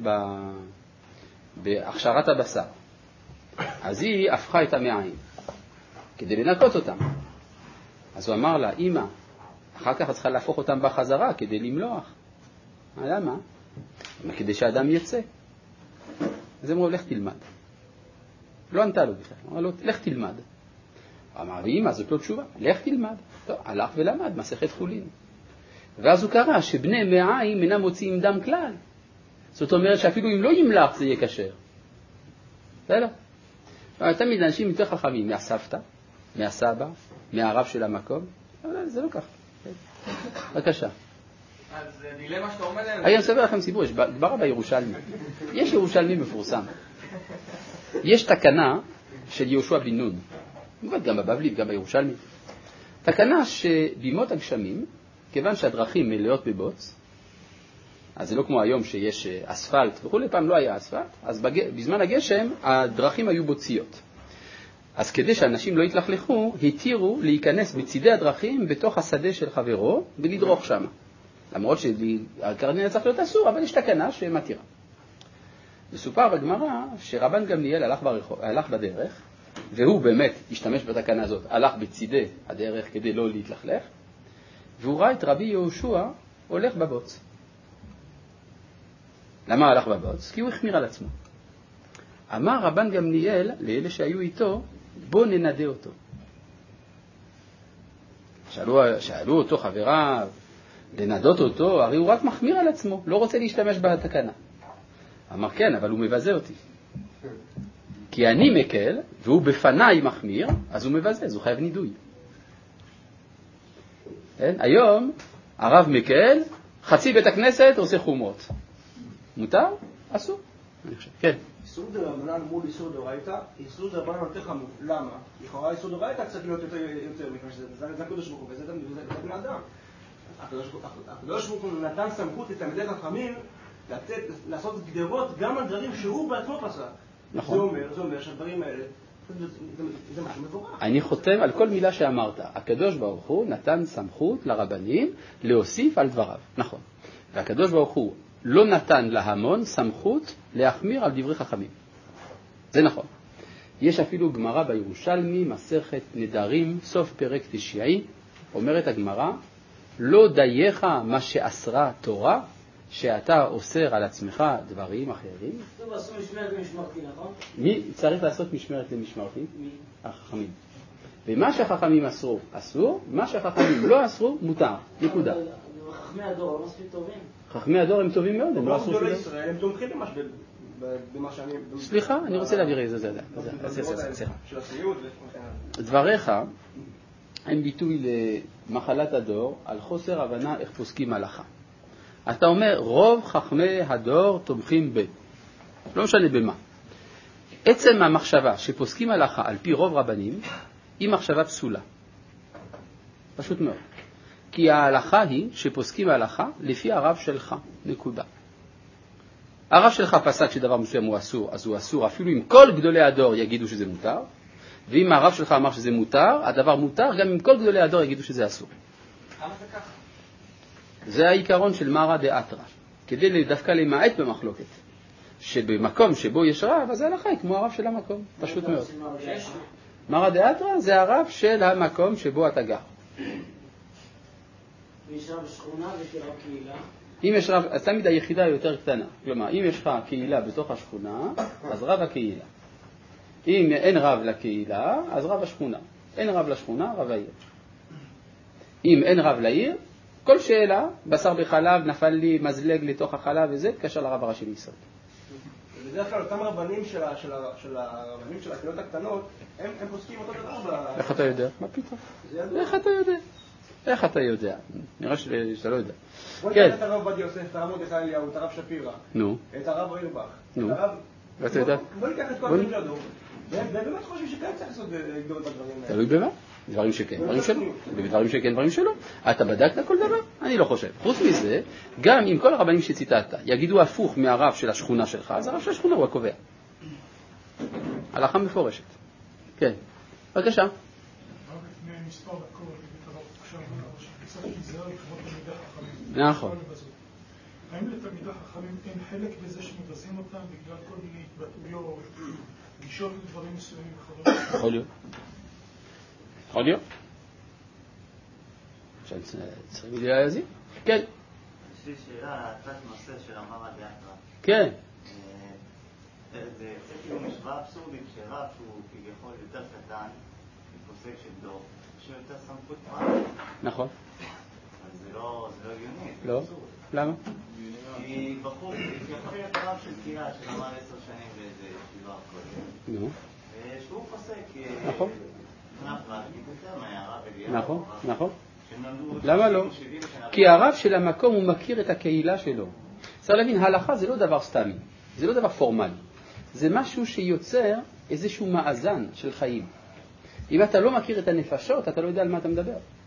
בהכשרת הבשר. אז היא הפכה את המעיים כדי לנקות אותם. אז הוא אמר לה, אמא, אחר כך את צריכה להפוך אותם בחזרה כדי למלוח. למה? כדי שהאדם יצא. אז אמרו, לך תלמד. לא ענתה לו בכלל. אמר לו, לך תלמד. אמר, ואמא, זאת לא תשובה, לך תלמד. טוב, הלך ולמד, מסכת חולין. ואז הוא קרא שבני מעיים אינם מוציאים דם כלל. זאת אומרת שאפילו אם לא ימלח זה יהיה כשר. בסדר? תמיד אנשים יותר חכמים מהסבתא, מהסבא, מהרב של המקום. אבל זה לא ככה. בבקשה. אז דילמה שאתה אומר להם... אני אספר לכם סיפור, יש דבר בירושלמי. יש ירושלמי מפורסם. יש תקנה של יהושע בן נון. גם בבבלי, גם בירושלמי. תקנה שבימות הגשמים, כיוון שהדרכים מלאות בבוץ, אז זה לא כמו היום שיש אספלט וכולי, פעם לא היה אספלט, אז בזמן הגשם הדרכים היו בוציות. אז כדי שאנשים לא יתלכלכו, התירו להיכנס בצידי הדרכים בתוך השדה של חברו ולדרוך שם. למרות שהקרנין צריך להיות אסור, אבל יש תקנה שמתירה. מסופר בגמרא שרבן גמליאל הלך בדרך, והוא באמת השתמש בתקנה הזאת, הלך בצידי הדרך כדי לא להתלכלך, והוא ראה את רבי יהושע הולך בבוץ. למה הלך בבוץ? כי הוא החמיר על עצמו. אמר רבן גמליאל לאלה שהיו איתו, בוא ננדה אותו. שאלו אותו חבריו, לנדות אותו, הרי הוא רק מחמיר על עצמו, לא רוצה להשתמש בתקנה. אמר כן, אבל הוא מבזה אותי. כי אני מקל, והוא בפניי מחמיר, אז הוא מבזה, אז הוא חייב נידוי. היום הרב מקל, חצי בית הכנסת עושה חומרות. מותר? אסור. כן. איסור דרבנן מול איסור דאורייתא, איסור דרבנן יותר חמור. למה? לכאורה איסור דאורייתא צריך להיות יותר מכיוון שזה הקדוש ברוך הוא, וזה בני אדם. הקדוש ברוך הוא נתן סמכות לתלמידי חכמים לעשות גדרות גם על דברים שהוא בעצמו פסק. נכון. זה אומר שהדברים האלה, זה משהו מבורך. אני חותם על כל מילה שאמרת. הקדוש ברוך הוא נתן סמכות לרבנים להוסיף על דבריו. נכון. והקדוש ברוך הוא לא נתן להמון סמכות להחמיר על דברי חכמים. זה נכון. יש אפילו גמרא בירושלמי, מסכת נדרים, סוף פרק 9, אומרת הגמרא, לא דייך מה שאסרה תורה, שאתה אוסר על עצמך דברים אחרים. טוב, עשו משמרת למשמרתי, נכון? מי צריך לעשות משמרת למשמרתי? מי? החכמים. ומה שהחכמים אסרו, אסור, מה שהחכמים לא אסרו, מותר. נקודה. חכמי הדור לא מספיק טובים. חכמי הדור הם טובים מאוד, הם לא אסרו גדולי ישראל, הם תומכים במה שאני... סליחה, אני רוצה להעביר איזה זה. של הסיוד. דבריך הם ביטוי למחלת הדור על חוסר הבנה איך פוסקים הלכה. אתה אומר, רוב חכמי הדור תומכים ב. לא משנה במה. עצם המחשבה שפוסקים הלכה על פי רוב רבנים, היא מחשבה פסולה. פשוט מאוד. כי ההלכה היא שפוסקים ההלכה לפי הרב שלך. נקודה. הרב שלך פסק שדבר מסוים הוא אסור, אז הוא אסור, אפילו אם כל גדולי הדור יגידו שזה מותר, ואם הרב שלך אמר שזה מותר, הדבר מותר, גם אם כל גדולי הדור יגידו שזה אסור. למה זה ככה? זה העיקרון של מרא דאתרא. כדי דווקא למעט במחלוקת, שבמקום שבו יש רב, אז ההלכה היא כמו הרב של המקום. פשוט מאוד. מרא דאתרא זה הרב של המקום שבו אתה גר. ויש רב שכונה ויש רב קהילה. אם יש רב, אז תמיד היחידה יותר קטנה. כלומר, אם יש לך קהילה בתוך השכונה, אז רב הקהילה. אם אין רב לקהילה, אז רב השכונה. אין רב לשכונה, רב העיר. אם אין רב לעיר, כל שאלה, בשר בחלב, נפל לי מזלג לתוך החלב וזה, תקשר לרב הראשי ליסוד. בדרך כלל אותם רבנים של הרבנים של הקהילות הקטנות, הם פוסקים אותו דבר. איך אתה יודע? מה פתאום? איך אתה יודע? איך אתה יודע? נראה שאתה לא יודע. בוא ניקח את הרב עובדיה יוסף, את הרב מרדכי אליהו, את הרב שפירא, את הרב אוירבך. ואתה יודע? בוא ניקח את כל הדברים של הדור, והם באמת חושבים שכן צריך לעשות גדולות בדברים האלה. תלוי במה? דברים שכן, דברים שלא. ודברים שכן, דברים שלא. אתה בדקת כל דבר? אני לא חושב. חוץ מזה, גם אם כל הרבנים שציטטת יגידו הפוך מהרב של השכונה שלך, אז הרב של השכונה הוא הקובע. הלכה מפורשת. כן. בבקשה. רק לפני מספר דקות, עכשיו שצריך להיזהר לכבוד תלמידי חכמים. נכון. האם לתלמידי חכמים אין חלק בזה שמבזים אותם בגלל כל מיני התבטאויות, גישות לדברים מסוימים וחברים? יכול להיות. יכול להיות. צריכים להזין? כן. יש לי שאלה, קצת נושא של המרא דאתרא. כן. זה כאילו משוואה אבסורדית שרב שהוא כביכול יותר קטן, מפוסק של דור, יש לו יותר סמכות פרט. נכון. אז זה לא הגיוני. לא? למה? כי בחור, יכול להיות הרב של קהילה שלמד 10 שנים באיזה ישיבה קודם. נו. שהוא פוסק, נכון. מהרב נכון, נכון. למה לא? כי הרב של המקום הוא מכיר את הקהילה שלו. צריך להבין, ההלכה זה לא דבר סתמי, זה לא דבר פורמלי. זה משהו שיוצר איזשהו מאזן של חיים. אם אתה לא מכיר את הנפשות, אתה לא יודע על מה אתה מדבר.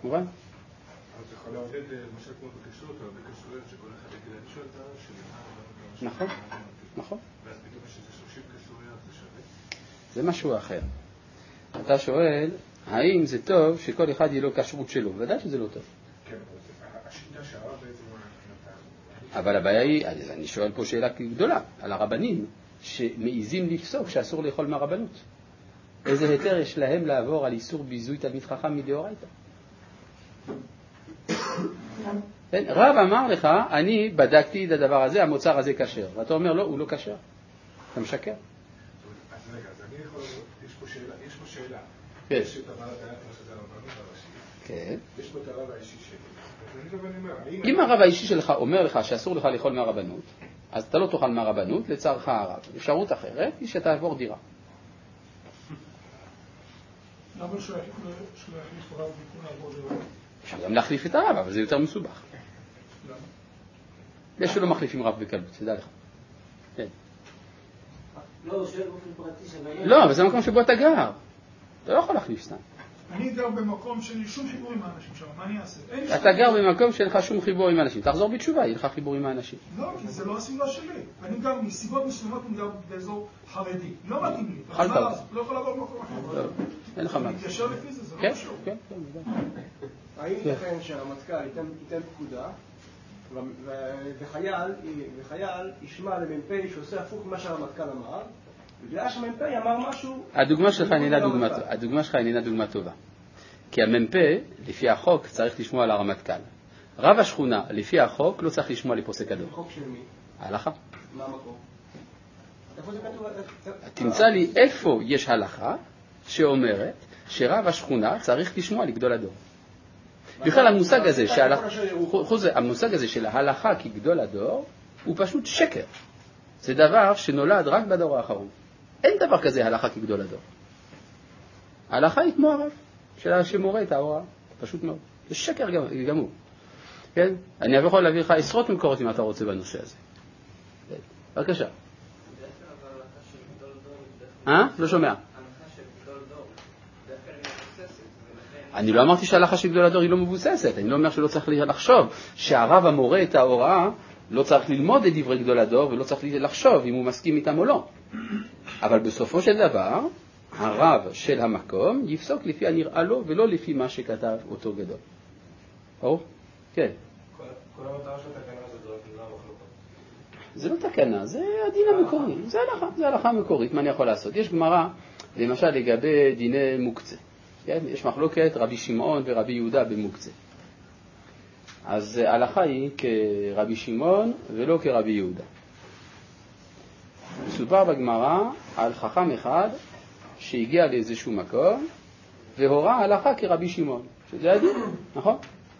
מובן? אבל אתה יכול לעודד משל כמו בכשרות, או בכשרויות שכל אחד יגיד, אני שואל את הרב שלי, נכון, נכון. ואז פתאום יש איזה 30 כשרויות, זה שווה? זה משהו אחר. אתה שואל, האם זה טוב שכל אחד יהיה לו כשרות שלו? ודאי שזה לא טוב. כן, אבל השיטה שהרב בעצם הוא נתן. אבל הבעיה היא, אני שואל פה שאלה גדולה, על הרבנים שמעיזים לפסוק שאסור לאכול מהרבנות. איזה היתר יש להם לעבור על איסור ביזוי תלמיד חכם מדאורייתא? רב אמר לך, אני בדקתי את הדבר הזה, המוצר הזה כשר. ואתה אומר, לא, הוא לא כשר. אתה משקר. אז רגע, אז אני יכול, יש פה שאלה. כן. יש את הבעלת היית מה שזה הרבנות הראשית. כן. יש פה את הרב האישי שלי. אז אני אומר, אם הרב האישי שלך אומר לך שאסור לך לאכול מהרבנות, אז אתה לא תאכל מהרבנות, לצערך הרב. אפשרות אחרת היא שתעבור דירה. למה שלהחליף רב במקום לעבור דירה? אפשר גם להחליף את הרב, אבל זה יותר מסובך. למה? יש שלא מחליפים רב בקלות, תדע לך. כן. לא, הוא שואל באופן פרטי שבאמת... לא, אבל זה המקום שבו אתה גר. אתה לא יכול להחליף סתם. אני גר במקום שאין לי שום חיבור עם האנשים שם, מה אני אעשה? אתה גר במקום שאין לך שום חיבור עם האנשים. תחזור בתשובה, יהיה לך חיבור עם האנשים. לא, כי זה לא הסביבה שלי. אני גר מסיבות מסוימות, אני גר באזור חרדי. לא מתאים לי. חלת. לא יכול לעבור במקום אחר. אין לך מה. אני מתיישר לפי זה, זה לא כן, קשור. כן, כן. האם ייתכן שהרמטכ"ל ייתן פקודה וחייל ישמע למ"פ שעושה הפוך ממה שהרמטכ"ל אמר, בגלל שהמ"פ אמר משהו... הדוגמה שלך איננה דוגמה טובה. כי המ"פ, לפי החוק, צריך לשמוע על הרמטכ"ל. רב השכונה, לפי החוק, לא צריך לשמוע לפוסק הדור. חוק של מי? ההלכה. מה המקום? תמצא לי איפה יש הלכה שאומרת שרב השכונה צריך לשמוע לגדול הדור. בכלל המושג הזה של ההלכה כגדול הדור הוא פשוט שקר. זה דבר שנולד רק בדור האחרון. אין דבר כזה הלכה כגדול הדור. ההלכה היא כמו הרב שמורה את ההוראה, פשוט מאוד. זה שקר גמור. כן? אני יכול להביא לך עשרות מקורות אם אתה רוצה בנושא הזה. בבקשה. לא שומע. אני לא אמרתי שההלכה של גדול הדור היא לא מבוססת. אני לא אומר שלא צריך לחשוב שהרב המורה את ההוראה לא צריך ללמוד את דברי גדול הדור ולא צריך לחשוב אם הוא מסכים איתם או לא. אבל בסופו של דבר, הרב של המקום יפסוק לפי הנראה לו ולא לפי מה שכתב אותו גדול. ברור? כן. כל המטרה של התקנה הזאת לא המחלוקות. זה לא תקנה, זה הדין המקורי. זה הלכה המקורית, מה אני יכול לעשות? יש גמרא, למשל לגבי דיני מוקצה. כן? יש מחלוקת רבי שמעון ורבי יהודה במוקצה. אז ההלכה היא כרבי שמעון ולא כרבי יהודה. מסופר בגמרא על חכם אחד שהגיע לאיזשהו מקום והורה הלכה כרבי שמעון, שזה הדין, נכון?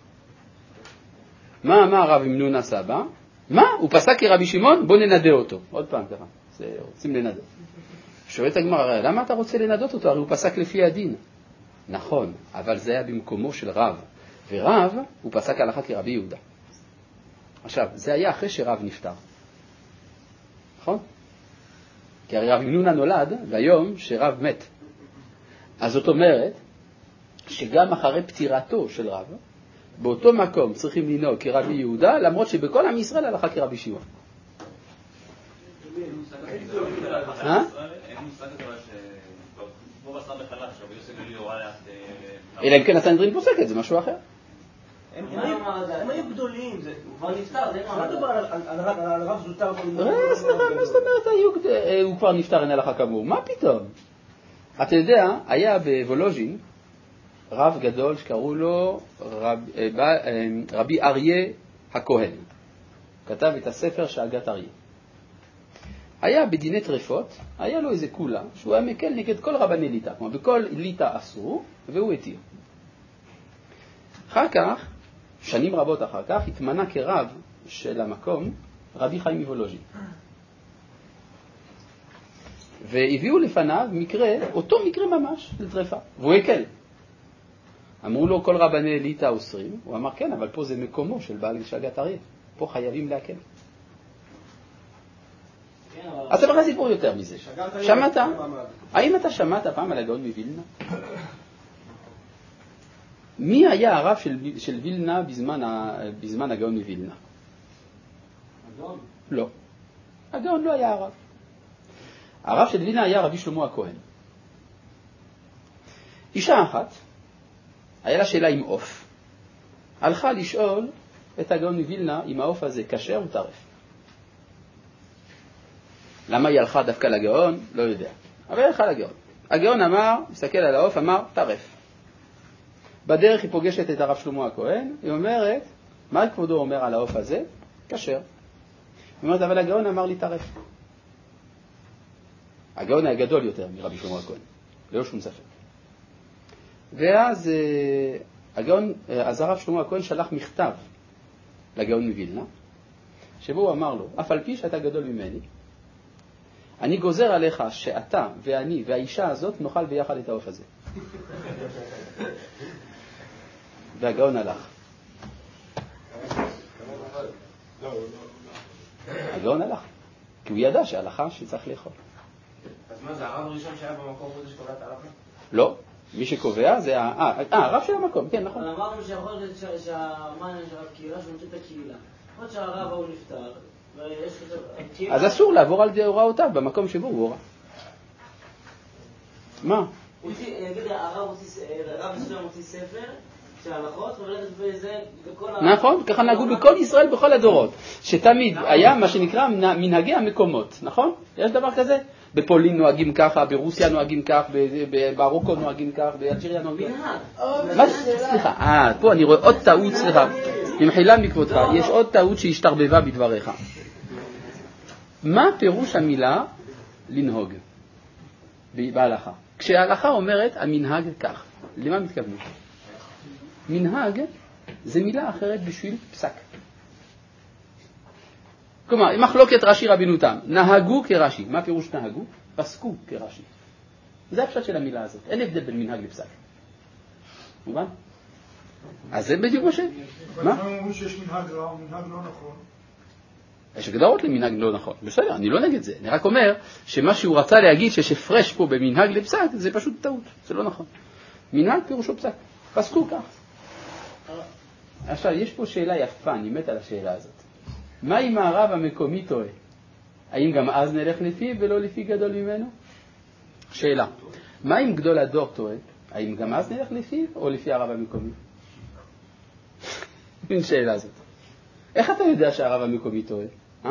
מה אמר רב אמנון הסבא? מה? הוא פסק כרבי שמעון? בוא ננדה אותו. עוד פעם ככה, רוצים לנדות. שואלת הגמרא, למה אתה רוצה לנדות אותו? הרי הוא פסק לפי הדין. נכון, אבל זה היה במקומו של רב. ורב הוא פסק הלכה כרבי יהודה. עכשיו, זה היה אחרי שרב נפטר. נכון? כי הרי רב אמנונה נולד ביום שרב מת. אז זאת אומרת שגם אחרי פטירתו של רב, באותו מקום צריכים לנהוג כרבי יהודה, למרות שבכל עם ישראל הלכה כרבי שמעון. אין מושג כזה כמו בשר בחלש, רבי יוסף גלילי הורה לאט... אלא אם כן הסנהדרין פוסקת, זה משהו אחר. הם היו גדולים, הוא כבר נפטר, זה מה מדבר על רב זוטר? מה זאת אומרת, הוא כבר נפטר, אין הלכה כאמור, מה פתאום? אתה יודע, היה בוולוז'ין רב גדול שקראו לו רבי אריה הכהן. כתב את הספר שאגת אריה. היה בדיני טרפות, היה לו איזה קולה שהוא היה מקל נגד כל רבני ליטה, כלומר בכל ליטה אסור והוא התיר. אחר כך, שנים רבות אחר כך, התמנה כרב של המקום רבי חיים מוולוז'ין. והביאו לפניו מקרה, אותו מקרה ממש, לטרפה, והוא הקל. אמרו לו כל רבני ליטה אוסרים, הוא אמר כן, אבל פה זה מקומו של בעל שאגת אריה, פה חייבים להקל. אז זה בכלל סיפור יותר מזה. שמעת? האם אתה שמעת פעם על הגאון מווילנה? מי היה הרב של וילנה בזמן הגאון מווילנה? הגאון? לא. הגאון לא היה הרב. הרב של וילנה היה רבי שלמה הכהן. אישה אחת, היה לה שאלה עם עוף. הלכה לשאול את הגאון מווילנה אם העוף הזה כשר או טרף. למה היא הלכה דווקא לגאון? לא יודע. אבל היא הלכה לגאון. הגאון אמר, מסתכל על העוף, אמר, טרף. בדרך היא פוגשת את הרב שלמה הכהן, היא אומרת, מה כבודו אומר על העוף הזה? כשר. היא אומרת, אבל הגאון אמר לי טרף. הגאון היה גדול יותר מרבי שלמה הכהן, ללא שום ספק. ואז הרב שלמה הכהן שלח מכתב לגאון מווילנה, שבו הוא אמר לו, אף על פי שאתה גדול ממני, אני גוזר עליך שאתה ואני והאישה הזאת נאכל ביחד את העוף הזה. והגאון הלך. הגאון הלך, כי הוא ידע שההלכה שצריך לאכול. אז מה זה, הרב הראשון שהיה במקום הזה שקובע את ההלכה? לא, מי שקובע זה הרב של המקום, כן, נכון. אמרנו שיכול להיות שהמן יש רב קהילה שמוצא את הקהילה. עוד שהרב ההוא נפטר, ויש קהילה... אז אסור לעבור על הוראותיו במקום שבו הוא הורה. מה? נגיד, הרב מסוים מוציא ספר של הלכות, נכון, ככה נהגו בכל ישראל בכל הדורות, שתמיד היה מה שנקרא מנהגי המקומות, נכון? יש דבר כזה? בפולין נוהגים ככה, ברוסיה נוהגים כך, במרוקו נוהגים כך, באלג'יריה נוהגים כך. סליחה, פה אני רואה עוד טעות, סליחה, במחילה מכבודך, יש עוד טעות שהשתרבבה בדבריך. מה פירוש המילה לנהוג בהלכה? כשההלכה אומרת המנהג כך, למה מתכוונים? מנהג זה מילה אחרת בשביל פסק. כלומר, מחלוקת רש"י רבינו תם, נהגו כרש"י. מה פירוש נהגו? פסקו כרש"י. זה הפשט של המילה הזאת. אין הבדל בין מנהג לפסק. מובן? אז זה בדיוק מה ש... מה? אנחנו אומרים שיש מנהג רע או מנהג לא נכון. יש הגדרות למנהג לא נכון. בסדר, אני לא נגד זה. אני רק אומר שמה שהוא רצה להגיד שיש הפרש פה במנהג לפסק, זה פשוט טעות. זה לא נכון. מנהג פירושו פסק. פסקו כך. עכשיו, יש פה שאלה יפה, אני מת על השאלה הזאת. מה אם הרב המקומי טועה? האם גם אז נלך לפי ולא לפי גדול ממנו? שאלה. מה אם גדול הדור טועה? האם גם אז נלך לפי או לפי הרב המקומי? אין שאלה הזאת. איך אתה יודע שהרב המקומי טועה?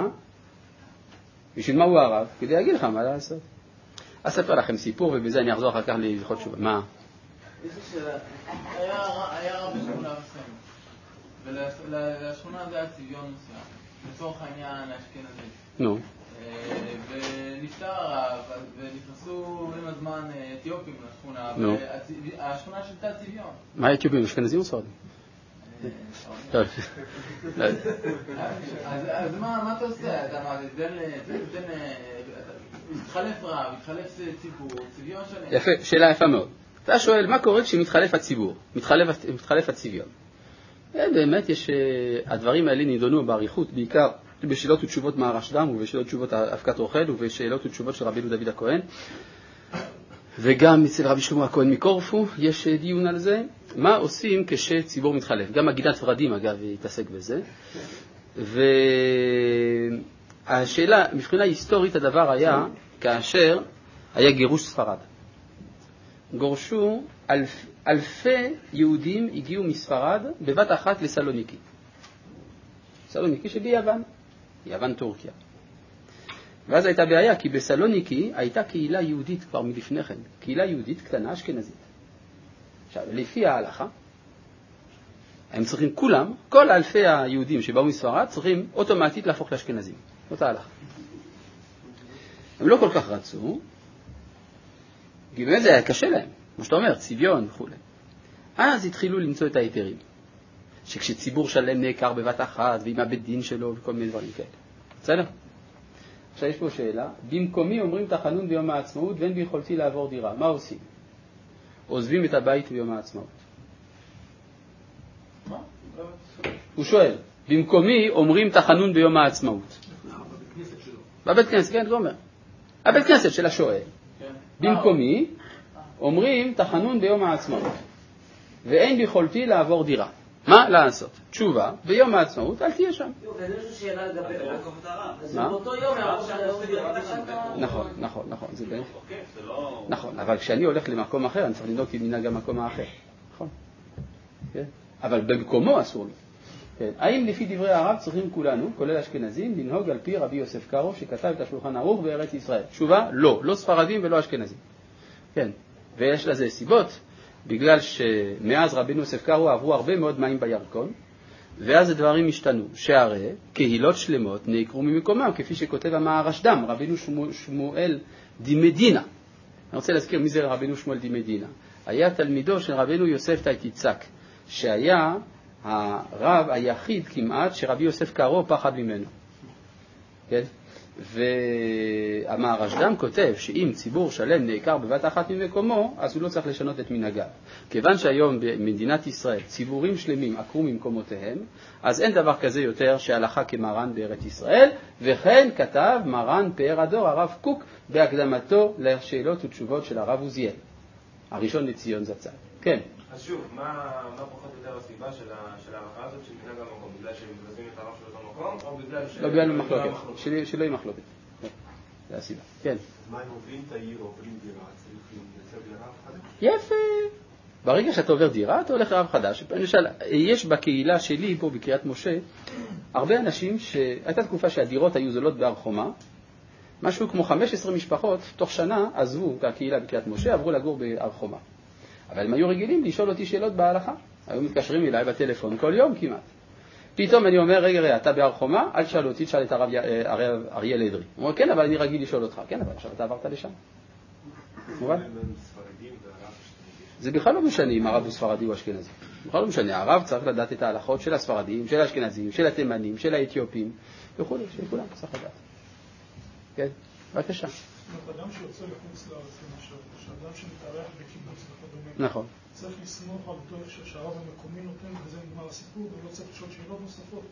בשביל מה הוא הרב? כדי להגיד לך מה לעשות. אספר לכם סיפור ובזה אני אחזור אחר כך להלכות תשובה. מה? איזה שאלה. היה רב בשכונה מסוים. ולשכונה זה היה צביון מסוים. לצורך העניין האשכנזי. נו. ונפטר הרב, ונכנסו עם הזמן אתיופים לשכונה, והשכונה שלטה צביון. מה אתיופים? אשכנזים או ספרדים? טוב. אז מה אתה עושה? אתה מה, מתחלף רב, מתחלף ציבור, צביון שונה. יפה, שאלה יפה מאוד. אתה שואל, מה קורה כשמתחלף הציבור? מתחלף הצביון. באמת יש, הדברים האלה נידונו בעריכות, בעיקר בשאלות ותשובות מהרשד"ם ובשאלות תשובות אבקת רוחל ובשאלות ותשובות של רבינו דוד הכהן וגם אצל רבי שלמה הכהן מקורפו יש דיון על זה, מה עושים כשציבור מתחלף. גם אגידת ורדים אגב התעסק בזה, והשאלה מבחינה היסטורית הדבר היה כאשר היה גירוש ספרד. גורשו אלפי יהודים הגיעו מספרד בבת אחת לסלוניקי. סלוניקי שביוון, יוון טורקיה. ואז הייתה בעיה, כי בסלוניקי הייתה קהילה יהודית כבר מלפני כן, קהילה יהודית קטנה אשכנזית. עכשיו, לפי ההלכה, הם צריכים כולם, כל אלפי היהודים שבאו מספרד, צריכים אוטומטית להפוך לאשכנזים. אותה ההלכה. הם לא כל כך רצו, כי באמת זה היה קשה להם, כמו שאתה אומר, צביון וכו'. אז התחילו למצוא את ההיתרים. שכשציבור שלם נעקר בבת אחת, ועם הבית דין שלו וכל מיני דברים כאלה. בסדר? עכשיו יש פה שאלה. במקומי אומרים תחנון ביום העצמאות, ואין ביכולתי לעבור דירה. מה עושים? עוזבים את הבית ביום העצמאות. מה? הוא שואל. במקומי אומרים תחנון ביום העצמאות. בבית כנסת, כן, זה אומר. הבית כנסת של השואל. במקומי אומרים תחנון ביום העצמאות. ואין ביכולתי לעבור דירה. מה לעשות? תשובה, ביום העצמאות אל תהיה שם. וזה משהו שאלה לגבי... אז מה? באותו יום נכון, זה באמת. נכון, אבל כשאני הולך למקום אחר, אני צריך לנהוג כמנהג המקום האחר. נכון. אבל במקומו אסור לי. כן. האם לפי דברי הרב צריכים כולנו, כולל אשכנזים, לנהוג על פי רבי יוסף קארו שכתב את השולחן ערוך בארץ ישראל? תשובה, לא ספרדים ולא אשכנזים. כן, ויש לזה סיבות, בגלל שמאז רבי יוסף קארו עברו הרבה מאוד מים בירקון, ואז הדברים השתנו, שהרי קהילות שלמות נעקרו ממקומם, כפי שכותב המהרשד"ם, רבינו שמואל דימדינה. אני רוצה להזכיר מי זה רבינו שמואל דימדינה. היה תלמידו של רבינו יוסף תאיתיצק, שהיה הרב היחיד כמעט שרבי יוסף קארו פחד ממנו. כן? והמהרשד"ם כותב שאם ציבור שלם נעקר בבת אחת ממקומו, אז הוא לא צריך לשנות את מנהגיו. כיוון שהיום במדינת ישראל ציבורים שלמים עקרו ממקומותיהם, אז אין דבר כזה יותר שהלכה כמרן בארץ ישראל, וכן כתב מרן פאר הדור הרב קוק בהקדמתו לשאלות ותשובות של הרב עוזיאל, הראשון לציון זצ"ל. כן. אז שוב, מה פחות או יותר הסיבה של ההלכה הזאת של מנהג המקום? בגלל שהם מבזים את הרב של אותו מקום, או בגלל לא בגלל מחלוקת, שלא יהיה מחלוקת. זה הסיבה. כן. אז מה אם עוברים את העיר או עוברים דירה? צריך לייצר לרב חדש? יפה. ברגע שאתה עובר דירה, אתה הולך לרב חדש. למשל, יש בקהילה שלי פה בקריית משה הרבה אנשים שהייתה תקופה שהדירות היו זולות בהר חומה, משהו כמו 15 משפחות תוך שנה עזבו את הקהילה בקריית משה, עברו לגור בהר חומה. אבל הם היו רגילים לשאול אותי שאלות בהלכה. היו מתקשרים אליי בטלפון כל יום כמעט. פתאום אני אומר, רגע, אתה בהר חומה, אל תשאל אותי, תשאל את הרב אריאל אדרי. הוא אומר, כן, אבל אני רגיל לשאול אותך. כן, אבל עכשיו אתה עברת לשם. זה בכלל לא משנה אם הרב הוא ספרדי או אשכנזי. בכלל לא משנה. הרב צריך לדעת את ההלכות של הספרדים, של האשכנזים, של התימנים, של האתיופים, וכו', של כולם צריך לדעת. כן, בבקשה. אדם שיוצא לחוץ לארץ, למשל, שאדם שמתארח בקיבוץ וכדומה, נכון. צריך לסמוך על אותו שהרב המקומי נותן, וזה נגמר הסיפור, ולא צריך לשאול שאלות נוספות.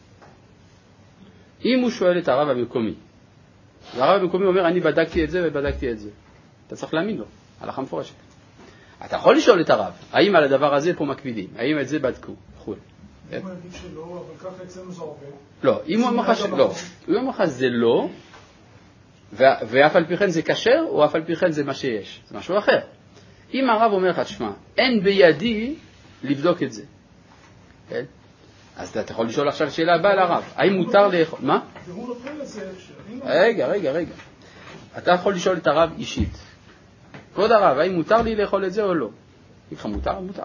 אם הוא שואל את הרב המקומי, והרב המקומי אומר, אני בדקתי את זה ובדקתי את זה, אתה צריך להאמין לו, הלכה מפורשת. אתה יכול לשאול את הרב, האם על הדבר הזה פה מקפידים, האם את זה בדקו, וכו'. אם הוא יגיד שלא, אבל ככה אצלנו זה הרבה. לא, אם הוא אומר לך זה לא, ואף על פי כן זה כשר, או אף על פי כן זה מה שיש. זה משהו אחר. אם הרב אומר לך, תשמע, אין בידי לבדוק את זה. כן? אז אתה יכול לשאול עכשיו שאלה הבאה לרב. האם מותר לאכול? מה? והוא נותן לזה רגע. אתה יכול לשאול את הרב אישית. כבוד הרב, האם מותר לי לאכול את זה או לא? איך מותר? מותר.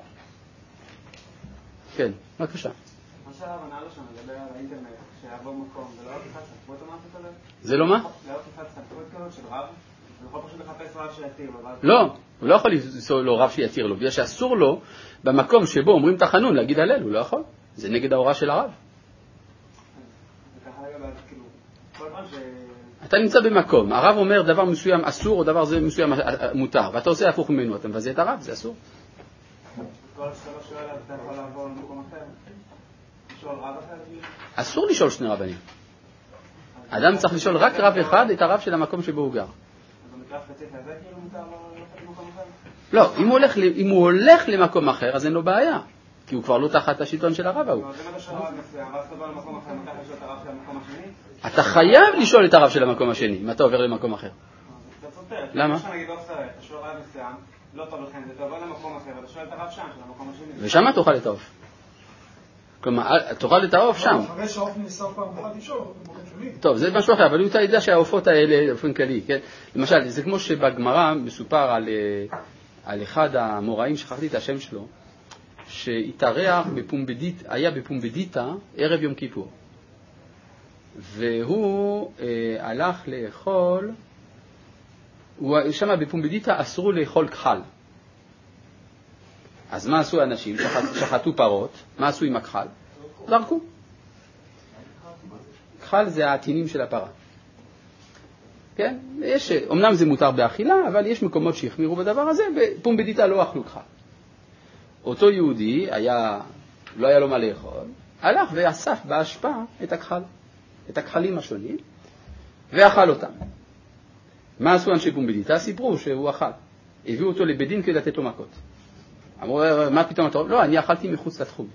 כן, בבקשה. מה שהרב ענה לו שם, לדבר על האינטרנט, שיעבור מקום, זה לא הפיכת סמכות או משהו כזה? זה לא מה? זה לא הפיכת סמכות כזאת של רב? הוא יכול פשוט לחפש רב שיתיר לו. לא, הוא לא יכול למצוא לו רב שיתיר לו, בגלל שאסור לו במקום שבו אומרים תחנון להגיד הלל, הוא לא יכול. זה נגד ההוראה של הרב. אתה נמצא במקום, הרב אומר דבר מסוים אסור או דבר זה מסוים מותר, ואתה עושה הפוך ממנו, אתה מבזה את הרב, זה אסור. אסור לשאול שני רבנים. אדם צריך לשאול רק רב אחד, את הרב של המקום שבו הוא גר. לא, אם הוא הולך למקום אחר, אז אין לו בעיה, כי הוא כבר לא תחת השלטון של הרב ההוא. אתה חייב לשאול את הרב של המקום השני, אם אתה עובר למקום אחר. למה? ושם תאכל את העוף. כלומר, תאכל את העוף שם. אחרי שהעוף נאסר פעם אחת לשאול, טוב, זה משהו אחר, אבל אתה יודע שהעופות האלה, באופן כללי, כן? למשל, זה כמו שבגמרא מסופר על אחד המוראים, שכחתי את השם שלו, שהתארח היה בפומבדיטה ערב יום כיפור. והוא הלך לאכול, שם בפומבדיטה אסרו לאכול כחל. אז מה עשו האנשים? שחטו פרות, מה עשו עם הכחל? זרקו. כחל זה העטינים של הפרה. כן? אמנם זה מותר באכילה, אבל יש מקומות שהחמירו בדבר הזה, בפומבדיטה לא אכלו כחל. אותו יהודי לא היה לו מה לאכול, הלך ואסף באשפה את הכחל, את הכחלים השונים, ואכל אותם. מה עשו אנשי פומבדיטה? סיפרו שהוא אכל. הביאו אותו לבית דין כדי לתת לו מכות. אמרו, מה פתאום אתה אומר? לא, אני אכלתי מחוץ לתחום.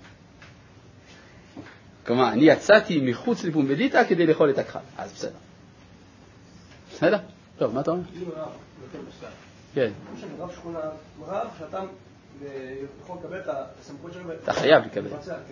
כלומר, אני יצאתי מחוץ לפומבדיתא כדי לאכול את הכחל. אז בסדר. בסדר? טוב, מה אתה אומר? כן. רב שכונה, רב שאתה יכול לקבל את הסמכות שלו. אתה חייב לקבל.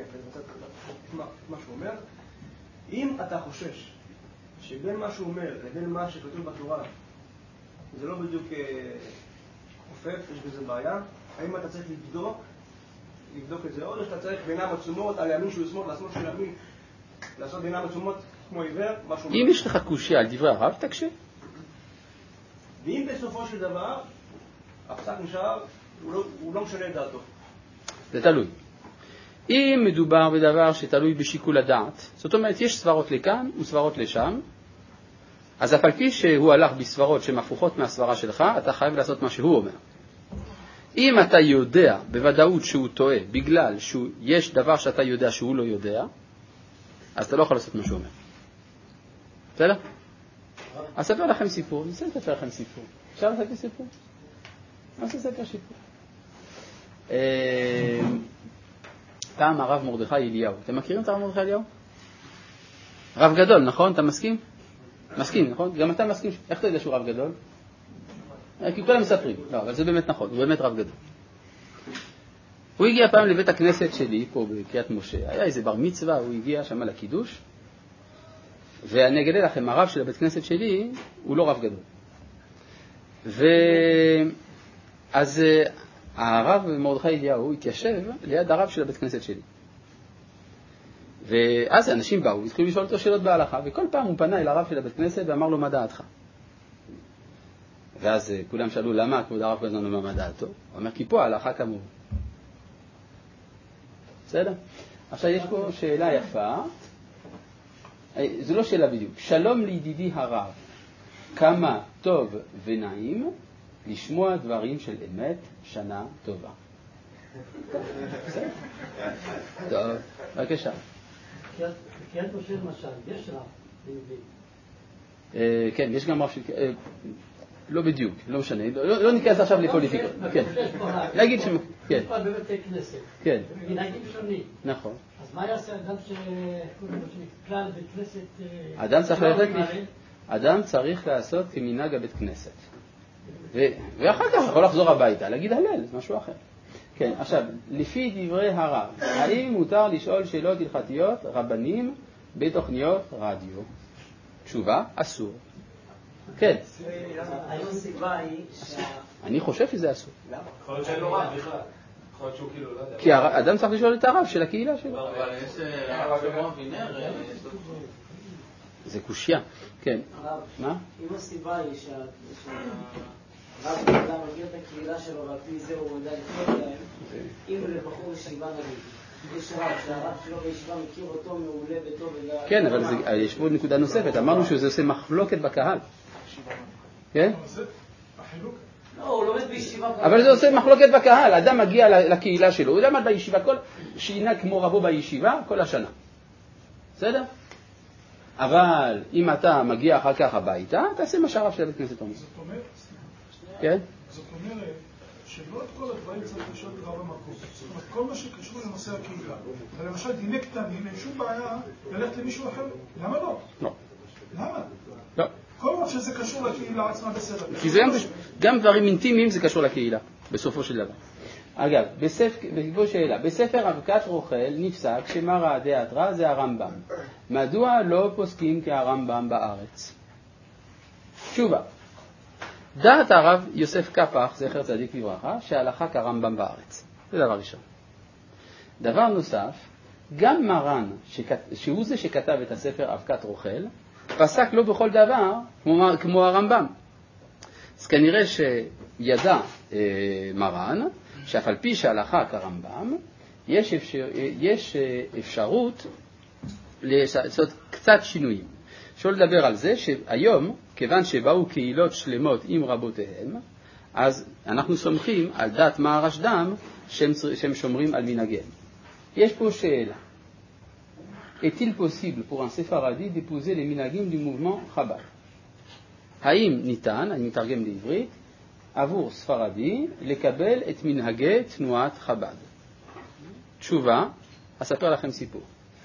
מה שהוא אומר. אם אתה חושש שבין מה שהוא אומר לבין מה שכתוב בתורה, זה לא בדיוק חופף, יש בזה בעיה, האם אתה צריך לבדוק את זה עוד, או שאתה צריך בעיניים עצומות, על ימין שהוא ישמאל, לשמאל של ימין, לעשות בעיניים עצומות כמו עיוור, משהו... אם יש לך קושיה על דברי הרב, תקשיב. ואם בסופו של דבר, הפסק נשאר, הוא לא משנה את דעתו. זה תלוי. אם מדובר בדבר שתלוי בשיקול הדעת, זאת אומרת, יש סברות לכאן וסברות לשם, אז אף על פי שהוא הלך בסברות שהן הפוכות מהסברה שלך, אתה חייב לעשות מה שהוא אומר. אם אתה יודע בוודאות שהוא טועה בגלל שיש דבר שאתה יודע שהוא לא יודע, אז אתה לא יכול לעשות מה שהוא אומר. בסדר? אז ספר לכם סיפור. אני רוצה לספר לכם סיפור. אפשר לספר סיפור? אני רוצה לספר סיפור. פעם הרב מרדכי אליהו. אתם מכירים את הרב מרדכי אליהו? רב גדול, נכון? אתה מסכים? מסכים, נכון? גם אתה מסכים? איך אתה יודע שהוא רב גדול? כי כולם מספרים. לא, אבל זה באמת נכון, הוא באמת רב גדול. הוא הגיע פעם לבית הכנסת שלי, פה בקריית משה. היה איזה בר מצווה, הוא הגיע שם לקידוש. ואני אגלה לכם, הרב של הבית כנסת שלי הוא לא רב גדול. ואז הרב מרדכי אליהו התיישב ליד הרב של הבית כנסת שלי. ואז אנשים באו, התחילו לשאול אותו שאלות בהלכה, וכל פעם הוא פנה אל הרב של הבית כנסת ואמר לו, מה דעתך? ואז כולם שאלו, למה כבוד הרב כזן אומר מה דעתו? הוא אומר, כי פה ההלכה כמוהו. בסדר? עכשיו יש פה שאלה יפה, זו לא שאלה בדיוק. שלום לידידי הרב, כמה טוב ונעים לשמוע דברים של אמת, שנה טובה. בסדר? טוב, בבקשה. כן, חושב משל, יש רב ליהודי. כן, יש גם רב של... לא בדיוק, לא משנה, לא ניכנס עכשיו לפוליטיקה. כן. להגיד שם, כן. יש פה בבתי כנסת. כן. מנהגים שונים. נכון. אז מה יעשה אדם שנקרא לבית כנסת? אדם צריך לעשות כמנהג הבית כנסת. ואחר כך יכול לחזור הביתה, להגיד הלל, זה משהו אחר. כן, עכשיו, לפי דברי הרב, האם מותר לשאול שאלות הלכתיות רבנים בתוכניות רדיו? תשובה, אסור. כן. היום סיבה היא אני חושב שזה אסור. למה? יכול להיות שאין לו רב בכלל. יכול להיות שהוא כאילו, לא יודע. כי האדם צריך לשאול את הרב של הקהילה שלו. אבל יש הרב שבוע וינר, זה קושיה. כן. מה? אם הסיבה היא שהרב אדם מכיר את הקהילה שלו ועל פי זה הוא יודע לפנות להם, אם לבחור ישיבה נגיד, יש רב שהרב שלו בישיבה מכיר אותו מעולה וטוב. כן, אבל יש פה נקודה נוספת. אמרנו שזה עושה מחלוקת בקהל. כן? לא, הוא לומד בישיבה. אבל זה עושה מחלוקת בקהל. אדם מגיע לקהילה שלו, הוא למד בישיבה, שינה כמו רבו בישיבה כל השנה. בסדר? אבל אם אתה מגיע אחר כך הביתה, תעשה מה שהרב של הבית כנסת אומר. זאת אומרת, כן? זאת אומרת שלא את כל הדברים צריך לשאול את רב המקום. זאת אומרת, כל מה שקשור לנושא הקהילה. למשל, דיני קטנים, אין שום בעיה ללכת למישהו אחר. למה לא? לא. למה? לא. כל עוד שזה קשור לקהילה עצמה בסדר. כי זה גם דברים אינטימיים זה קשור לקהילה, בסופו של דבר. אגב, בספר אבקת רוכל נפסק שמרא דאתרא זה הרמב"ם. מדוע לא פוסקים כהרמב"ם בארץ? תשובה. דעת הרב יוסף קפח, זכר צדיק לברכה, שהלכה כרמב"ם בארץ. זה דבר ראשון. דבר נוסף, גם מרן, שהוא זה שכתב את הספר אבקת רוכל, פסק לא בכל דבר כמו הרמב"ם. אז כנראה שידע מרן, שאף על פי שהלכה כרמב"ם, יש אפשרות לעשות קצת שינויים. אפשר לדבר על זה שהיום, כיוון שבאו קהילות שלמות עם רבותיהם, אז אנחנו סומכים על דת מהרשד"ם שהם שומרים על מנהגיהם. יש פה שאלה. Est-il possible pour un séfaradi d'épouser les minhagim du mouvement Chabad? האם ניתן, אני מתרגם לעברית, עבור ספרדי לקבל את מנהגי תנועת חב"ד. תשובה, אספר לכם סיפור.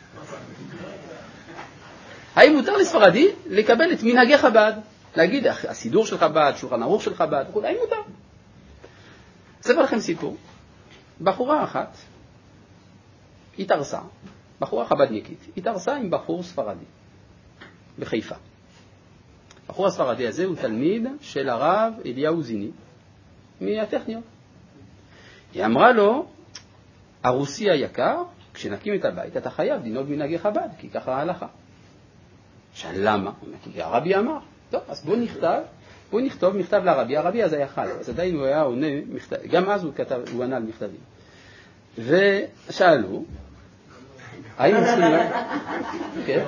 האם מותר לספרדי לקבל את מנהגי חב"ד? להגיד, הסידור של חב"ד, שולחן ערוך של חב"ד, האם מותר? אספר לכם סיפור. בחורה אחת התארסה, בחורה חב"דניקית, התארסה עם בחור ספרדי בחיפה. הבחור הספרדי הזה הוא תלמיד של הרב אליהו זיני מהטכניון. היא אמרה לו, הרוסי היקר, כשנקים את הבית אתה חייב לנהוג מנהגי חב"ד, כי ככה ההלכה. שאל למה? כי הרבי אמר. טוב, אז בוא נכתוב מכתב לרבי. הרבי אז היה חי, אז עדיין הוא היה עונה מכתב, גם אז הוא ענה על מכתבים. ושאלו, האם צריכים כן?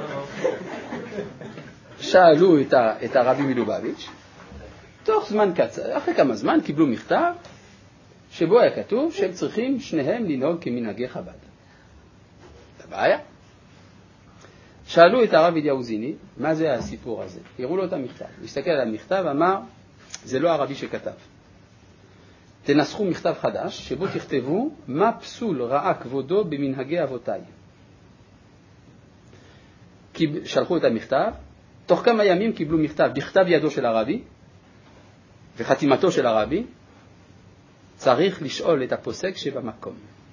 שאלו את הרבי מלובביץ', תוך זמן קצר, אחרי כמה זמן קיבלו מכתב שבו היה כתוב שהם צריכים שניהם לנהוג כמנהגי חב"ד. זה בעיה. שאלו את הרב אליהו זיני, מה זה הסיפור הזה? הראו לו את המכתב. הוא הסתכל על המכתב, אמר, זה לא הרבי שכתב. תנסחו מכתב חדש, שבו תכתבו, מה פסול ראה כבודו במנהגי אבותיי. שלחו את המכתב, תוך כמה ימים קיבלו מכתב בכתב ידו של הרבי, וחתימתו של הרבי, צריך לשאול את הפוסק שבמקום.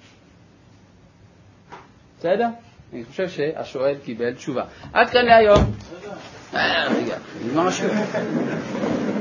בסדר? אני חושב שהשואל קיבל תשובה. עד כאן להיום. רגע, נגמר משהו.